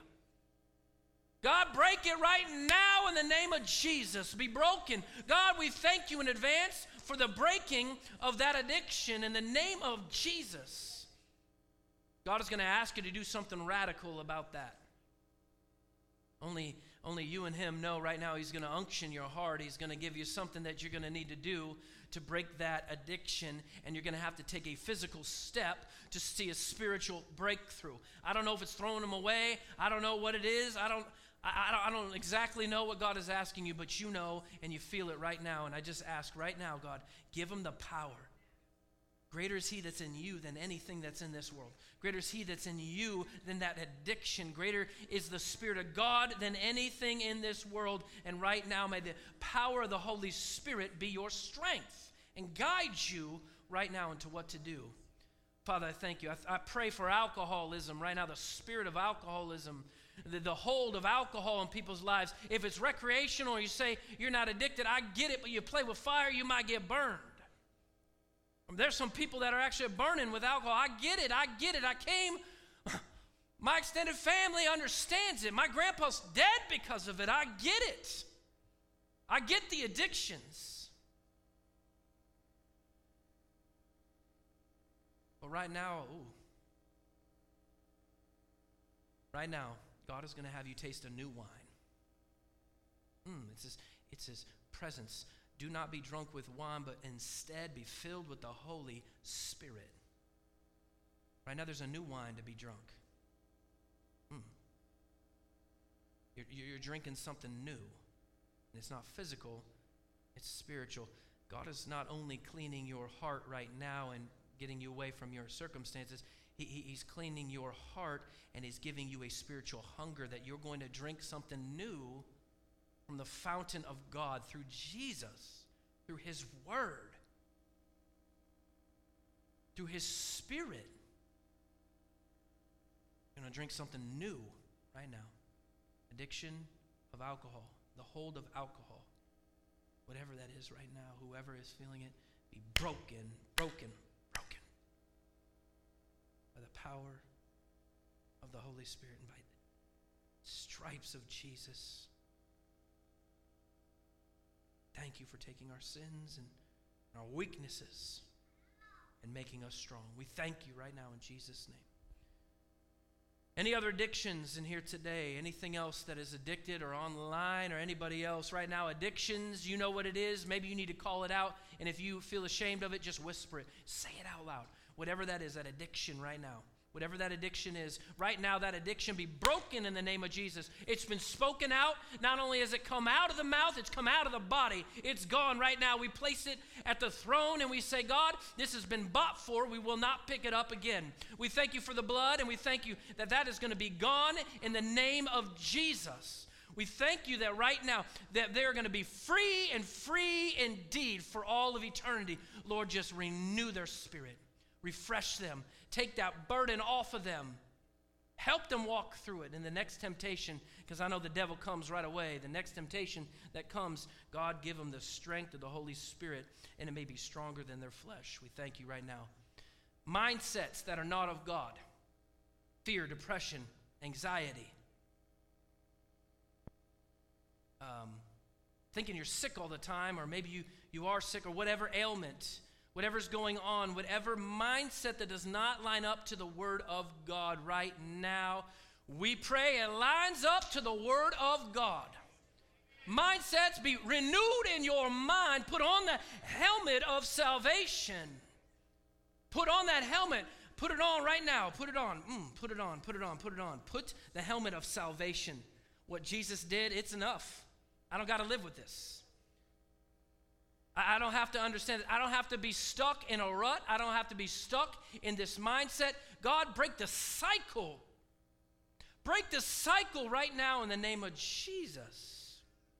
[SPEAKER 1] God, break it right now in the name of Jesus. Be broken. God, we thank you in advance for the breaking of that addiction in the name of Jesus. God is going to ask you to do something radical about that. Only, only you and him know right now. He's going to unction your heart. He's going to give you something that you're going to need to do to break that addiction, and you're going to have to take a physical step to see a spiritual breakthrough. I don't know if it's throwing them away. I don't know what it is. I don't, I, I don't, I don't exactly know what God is asking you, but you know, and you feel it right now. And I just ask right now, God, give him the power. Greater is he that's in you than anything that's in this world. Greater is he that's in you than that addiction. Greater is the Spirit of God than anything in this world. And right now, may the power of the Holy Spirit be your strength and guide you right now into what to do. Father, I thank you. I, I pray for alcoholism right now, the spirit of alcoholism, the, the hold of alcohol in people's lives. If it's recreational, you say you're not addicted, I get it, but you play with fire, you might get burned. There's some people that are actually burning with alcohol. I get it. I get it. I came. My extended family understands it. My grandpa's dead because of it. I get it. I get the addictions. But right now, ooh, right now, God is going to have you taste a new wine. Mm, it's his, it's his presence. Do not be drunk with wine, but instead be filled with the Holy Spirit. Right now there's a new wine to be drunk. You're, you're drinking something new. And it's not physical, it's spiritual. God is not only cleaning your heart right now and getting you away from your circumstances, he, he, He's cleaning your heart and He's giving you a spiritual hunger that you're going to drink something new from the fountain of God through Jesus, through His Word, through His Spirit. You're going to drink something new right now. Addiction of alcohol, the hold of alcohol, whatever that is right now, whoever is feeling it, be broken, broken, broken by the power of the Holy Spirit and by the stripes of Jesus. Thank you for taking our sins and our weaknesses and making us strong. We thank you right now in Jesus' name. Any other addictions in here today? Anything else that is addicted or online or anybody else right now? Addictions, you know what it is. Maybe you need to call it out. And if you feel ashamed of it, just whisper it. Say it out loud. Whatever that is, that addiction right now. Whatever that addiction is, right now that addiction be broken in the name of Jesus. It's been spoken out. Not only has it come out of the mouth, it's come out of the body. It's gone right now. We place it at the throne and we say, God, this has been bought for. We will not pick it up again. We thank you for the blood and we thank you that that is going to be gone in the name of Jesus. We thank you that right now that they're going to be free and free indeed for all of eternity. Lord, just renew their spirit. Refresh them. Take that burden off of them. Help them walk through it. In the next temptation, because I know the devil comes right away, the next temptation that comes, God give them the strength of the Holy Spirit, and it may be stronger than their flesh. We thank you right now. Mindsets that are not of God. Fear, depression, anxiety. Um, thinking you're sick all the time, or maybe you, you are sick, or whatever ailment. Whatever's going on, whatever mindset that does not line up to the Word of God right now, we pray it lines up to the Word of God. Mindsets be renewed in your mind. Put on the helmet of salvation. Put on that helmet. Put it on right now. Put it on. Mm, put it on. Put it on. Put it on. Put the helmet of salvation. What Jesus did, it's enough. I don't got to live with this. I don't have to understand it. I don't have to be stuck in a rut. I don't have to be stuck in this mindset. God, break the cycle. Break the cycle right now in the name of Jesus.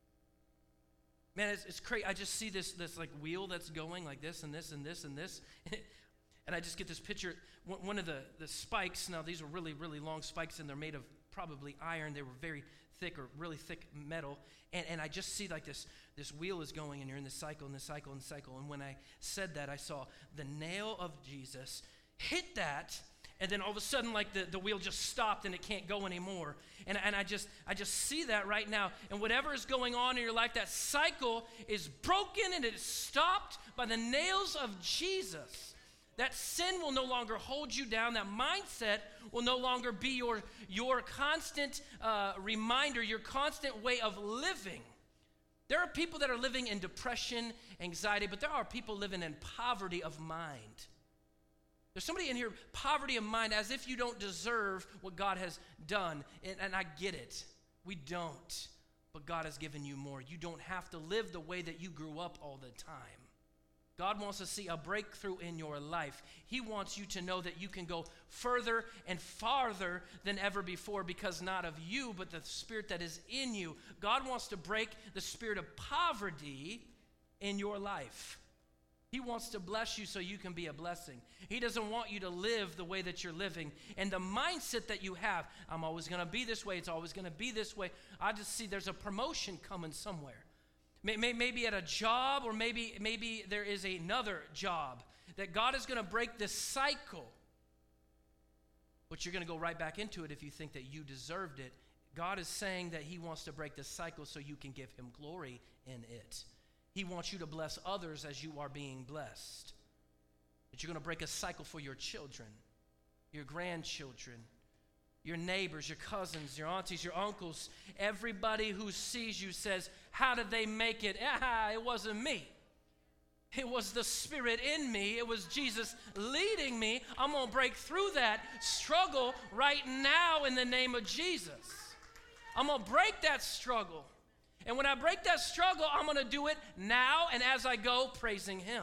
[SPEAKER 1] Man, it's, it's crazy. I just see this, this like wheel that's going like this and this and this and this. And I just get this picture. One of the, the spikes, now these are really, really long spikes and they're made of probably iron. They were very thick or really thick metal. And, and I just see like this, this wheel is going and you're in this cycle and this cycle and cycle. And when I said that, I saw the nail of Jesus hit that. And then all of a sudden, like the, the wheel just stopped and it can't go anymore. And, and I just I just see that right now. And whatever is going on in your life, that cycle is broken and it is stopped by the nails of Jesus. That sin will no longer hold you down. That mindset will no longer be your, your constant uh, reminder, your constant way of living. There are people that are living in depression, anxiety, but there are people living in poverty of mind. There's somebody in here, poverty of mind, as if you don't deserve what God has done. And, and I get it. We don't. But God has given you more. You don't have to live the way that you grew up all the time. God wants to see a breakthrough in your life. He wants you to know that you can go further and farther than ever before because not of you, but the Spirit that is in you. God wants to break the spirit of poverty in your life. He wants to bless you so you can be a blessing. He doesn't want you to live the way that you're living. And the mindset that you have, I'm always going to be this way, it's always going to be this way. I just see there's a promotion coming somewhere. Maybe at a job, or maybe, maybe there is another job. That God is going to break this cycle. But you're going to go right back into it if you think that you deserved it. God is saying that He wants to break this cycle so you can give Him glory in it. He wants you to bless others as you are being blessed. That you're going to break a cycle for your children, your grandchildren, your neighbors, your cousins, your aunties, your uncles. Everybody who sees you says, how did they make it? Ah, it wasn't me. It was the Spirit in me. It was Jesus leading me. I'm going to break through that struggle right now in the name of Jesus. I'm going to break that struggle. And when I break that struggle, I'm going to do it now and as I go, praising him.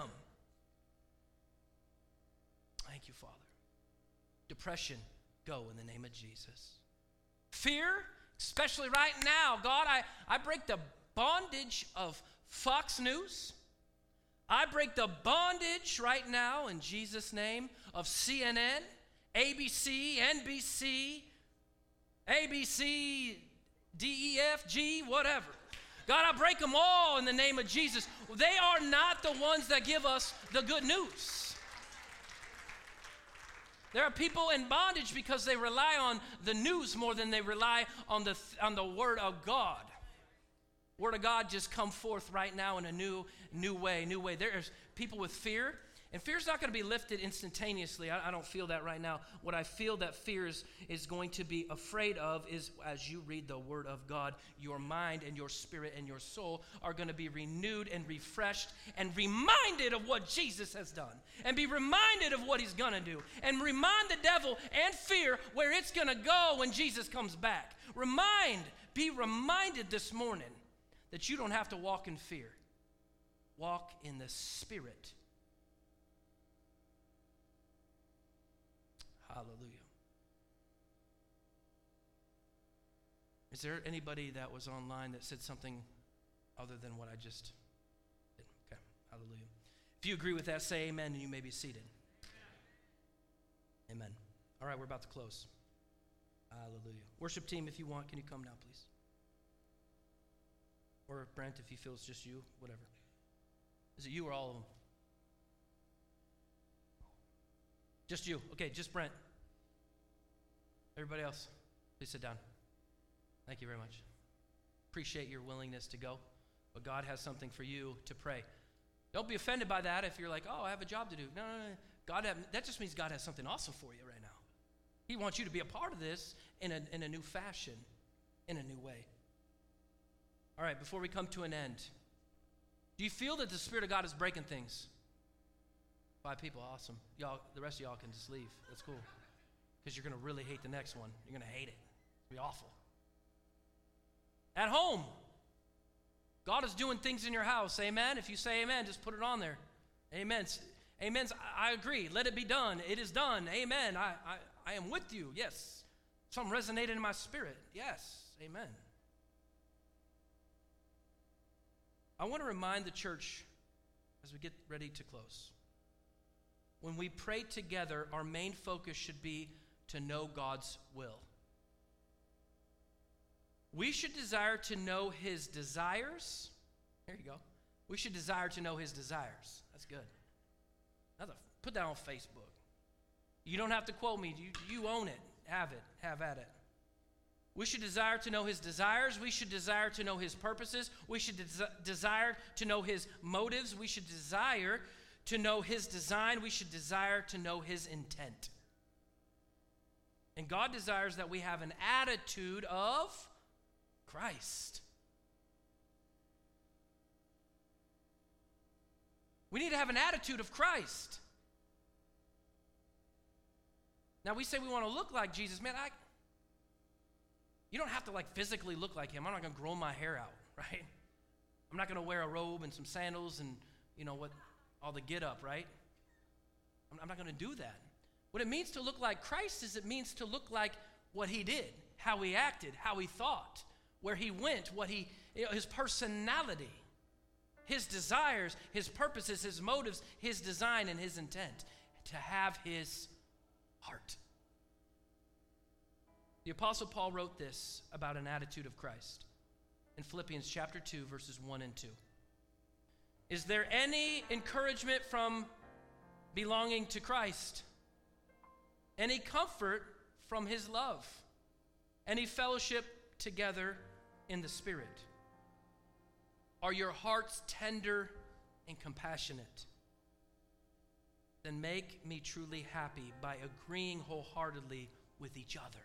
[SPEAKER 1] Thank you, Father. Depression, go in the name of Jesus. Fear, especially right now, God, I, I break the bondage of Fox News. I break the bondage right now in Jesus' name of C N N, A B C, N B C, A B C, D E F G, whatever. God, I break them all in the name of Jesus. They are not the ones that give us the good news. There are people in bondage because they rely on the news more than they rely on the, on the Word of God. Word of God just come forth right now in a new, new way, new way. There's people with fear, and fear's not going to be lifted instantaneously. I, I don't feel that right now. What I feel that fear is, is going to be afraid of is as you read the Word of God, your mind and your spirit and your soul are going to be renewed and refreshed and reminded of what Jesus has done, and be reminded of what he's going to do, and remind the devil and fear where it's going to go when Jesus comes back. Remind, be reminded this morning that you don't have to walk in fear. Walk in the Spirit. Hallelujah. Is there anybody that was online that said something other than what I just did? Okay, hallelujah. If you agree with that, say amen, and you may be seated. Amen. Amen. All right, we're about to close. Hallelujah. Worship team, if you want, can you come now, please? Or Brent, if you feel it's just you, whatever. Is it you or all of them? Just you. Okay, just Brent. Everybody else, please sit down. Thank you very much. Appreciate your willingness to go, but God has something for you to pray. Don't be offended by that if you're like, oh, I have a job to do. No, no, no. God have, that just means God has something awesome for you right now. He wants you to be a part of this in a, in a new fashion, in a new way. All right, before we come to an end, do you feel that the Spirit of God is breaking things? Five people, awesome. Y'all, the rest of y'all can just leave. That's cool. Because you're going to really hate the next one. You're going to hate it. It'll be awful. At home, God is doing things in your house. Amen? If you say amen, just put it on there. Amen. Amen. I agree. Let it be done. It is done. Amen. I, I, I am with you. Yes. Something resonated in my spirit. Yes. Amen. I want to remind the church as we get ready to close. When we pray together, our main focus should be to know God's will. We should desire to know his desires. There you go. We should desire to know his desires. That's good. That's a, put that on Facebook. You don't have to quote me. You, you own it. Have it. Have at it. We should desire to know his desires. We should desire to know his purposes. We should des- desire to know his motives. We should desire to know his design. We should desire to know his intent. And God desires that we have an attitude of Christ. We need to have an attitude of Christ. Now we say we want to look like Jesus. Man, I... You don't have to like physically look like him. I'm not going to grow my hair out, right? I'm not going to wear a robe and some sandals and, you know, what, all the get up, right? I'm, I'm not going to do that. What it means to look like Christ is it means to look like what he did, how he acted, how he thought, where he went, what he, you know, his personality, his desires, his purposes, his motives, his design, and his intent. To have his heart. The Apostle Paul wrote this about an attitude of Christ in Philippians chapter two, verses one and two. Is there any encouragement from belonging to Christ? Any comfort from his love? Any fellowship together in the Spirit? Are your hearts tender and compassionate? Then make me truly happy by agreeing wholeheartedly with each other,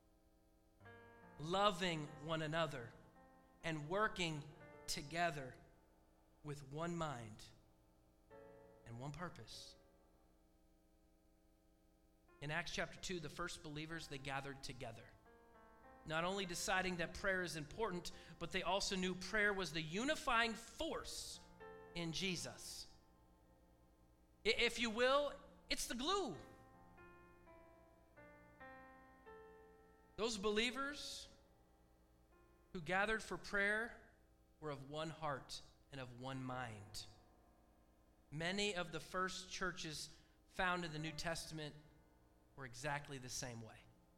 [SPEAKER 1] loving one another, and working together with one mind and one purpose. In Acts chapter two, the first believers, they gathered together. not only deciding that prayer is important, but they also knew prayer was the unifying force in Jesus. If you will, it's the glue. Those believers who gathered for prayer were of one heart and of one mind. Many of the first churches found in the New Testament were exactly the same way.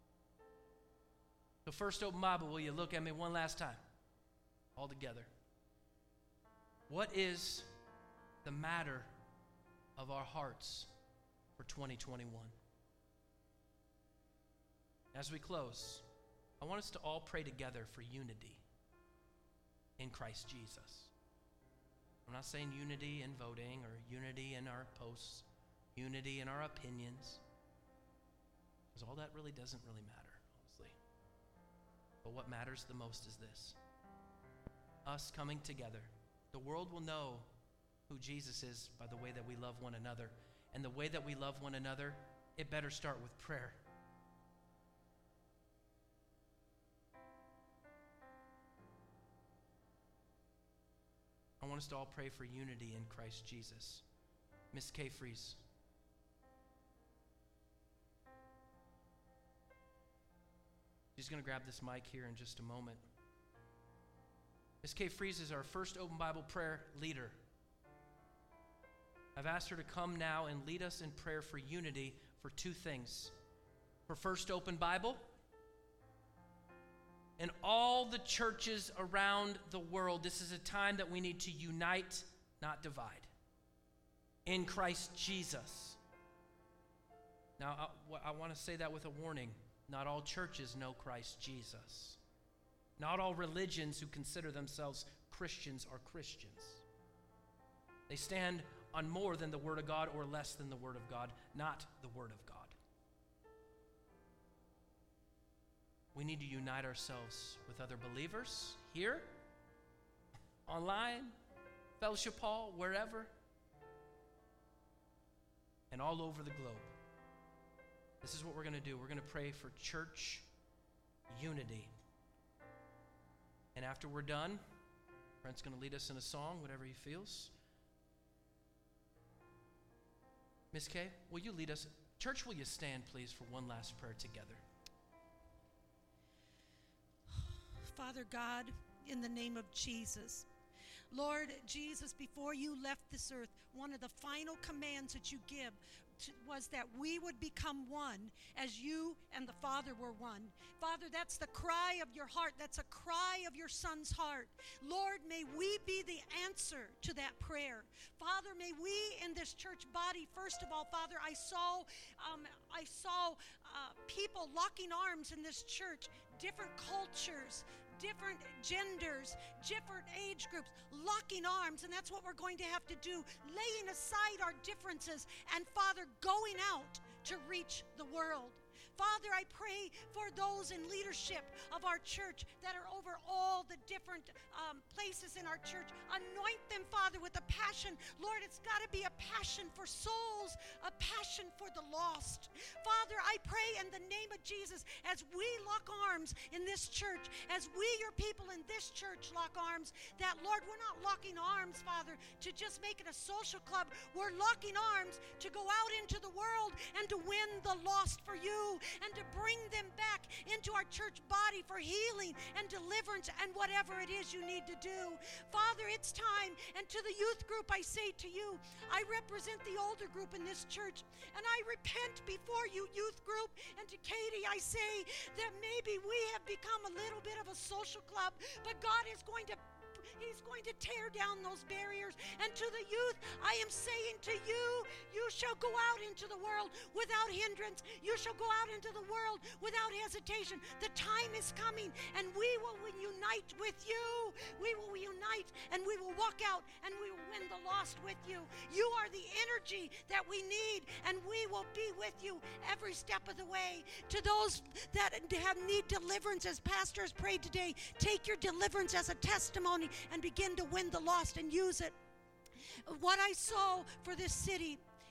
[SPEAKER 1] So First Open Bible, will you look at me one last time? All together. What is the matter of our hearts for twenty twenty-one? As we close, I want us to all pray together for unity in Christ Jesus. I'm not saying unity in voting or unity in our posts, unity in our opinions, because all that really doesn't really matter, honestly. But what matters the most is this: us coming together. The world will know who Jesus is by the way that we love one another. And the way that we love one another, it better start with prayer. I want us to all pray for unity in Christ Jesus. Miss Kay Fries. She's going to grab this mic here in just a moment. Miss Kay Fries is our first Open Bible prayer leader. I've asked her to come now and lead us in prayer for unity for two things. For First Open Bible and all the churches around the world. This is a time that we need to unite, not divide, in Christ Jesus. Now, I, I want to say that with a warning. Not all churches know Christ Jesus. Not all religions who consider themselves Christians are Christians. They stand on more than the Word of God or less than the Word of God, not the Word of God. We need to unite ourselves with other believers here, online, Fellowship Hall, wherever, and all over the globe. This is what we're going to do. We're going to pray for church unity. And after we're done, Brent's going to lead us in a song, whatever he feels. Miss Kay, will you lead us? Church, will you stand, please, for one last prayer together?
[SPEAKER 2] Father God, in the name of Jesus, Lord Jesus, before you left this earth, one of the final commands that you give to, was that we would become one as you and the Father were one. Father, that's the cry of your heart. That's a cry of your Son's heart. Lord, may we be the answer to that prayer. Father, may we in this church body, first of all, Father, I saw, um, I saw uh, people locking arms in this church, different cultures, different genders, different age groups, locking arms, and that's what we're going to have to do, laying aside our differences, and Father, going out to reach the world. Father, I pray for those in leadership of our church that are over all the different um, places in our church. Anoint them, Father, with a passion. Lord, it's got to be a passion for souls, a passion for the lost. Father, I pray in the name of Jesus, as we lock arms in this church, as we, your people in this church, lock arms, that, Lord, we're not locking arms, Father, to just make it a social club. We're locking arms to go out into the world and to win the lost for you, and to bring them back into our church body for healing and deliverance and whatever it is you need to do. Father, it's time. And to the youth group, I say to you, I represent the older group in this church, and I repent before you, youth group. And to Katie, I say that maybe we have become a little bit of a social club, but God is going to He's going to tear down those barriers. And to the youth, I am saying to you, you shall go out into the world without hindrance. You shall go out into the world without hesitation. The time is coming, and we will unite with you. We will unite, and we will walk out, and we will win the lost with you. You are the energy that we need, and we will be with you every step of the way. To those that have need deliverance, as Pastor has prayed today, take your deliverance as a testimony and begin to win the lost and use it. What I saw for this city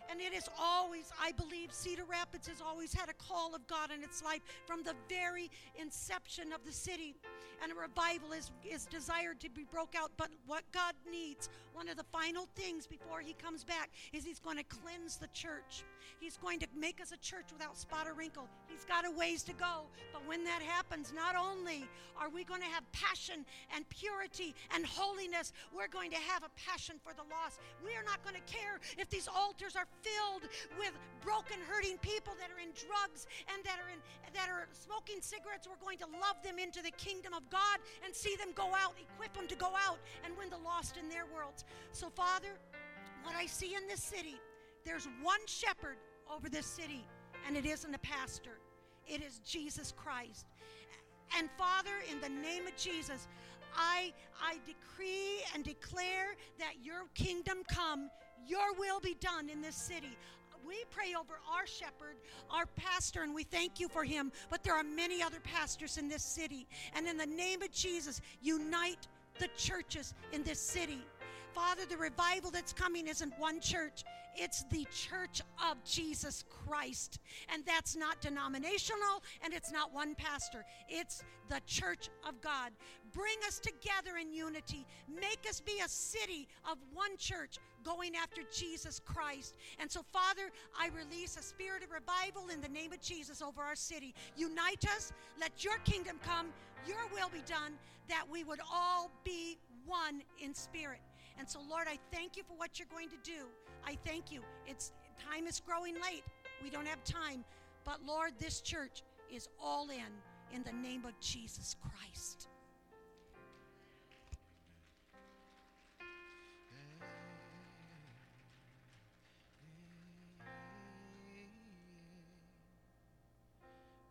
[SPEAKER 2] And it is always, I believe, Cedar Rapids has always had a call of God in its life from the very inception of the city. And a revival is, is desired to be broke out. But what God needs, one of the final things before he comes back, is he's going to cleanse the church. He's going to make us a church without spot or wrinkle. He's got a ways to go. But when that happens, not only are we going to have passion and purity and holiness, we're going to have a passion for the lost. We are not going to care if these altars are filled with broken, hurting people that are in drugs and that are in that are smoking cigarettes. We're going to love them into the kingdom of God and see them go out, equip them to go out and win the lost in their worlds. So, Father, what I see in this city, there's one shepherd over this city, and it isn't a pastor. It is Jesus Christ. And Father, in the name of Jesus, I, I decree and declare that your kingdom come, your will be done in this city. We pray over our shepherd, our pastor, and we thank you for him. But there are many other pastors in this city. And in the name of Jesus, unite the churches in this city. Father, the revival that's coming isn't one church. It's the church of Jesus Christ. And that's not denominational, and it's not one pastor. It's the church of God. Bring us together in unity. Make us be a city of one church going after Jesus Christ. And so, Father, I release a spirit of revival in the name of Jesus over our city. Unite us. Let your kingdom come. Your will be done, that we would all be one in spirit. And so, Lord, I thank you for what you're going to do. I thank you. It's time is growing late. We don't have time. But, Lord, this church is all in, in the name of Jesus Christ.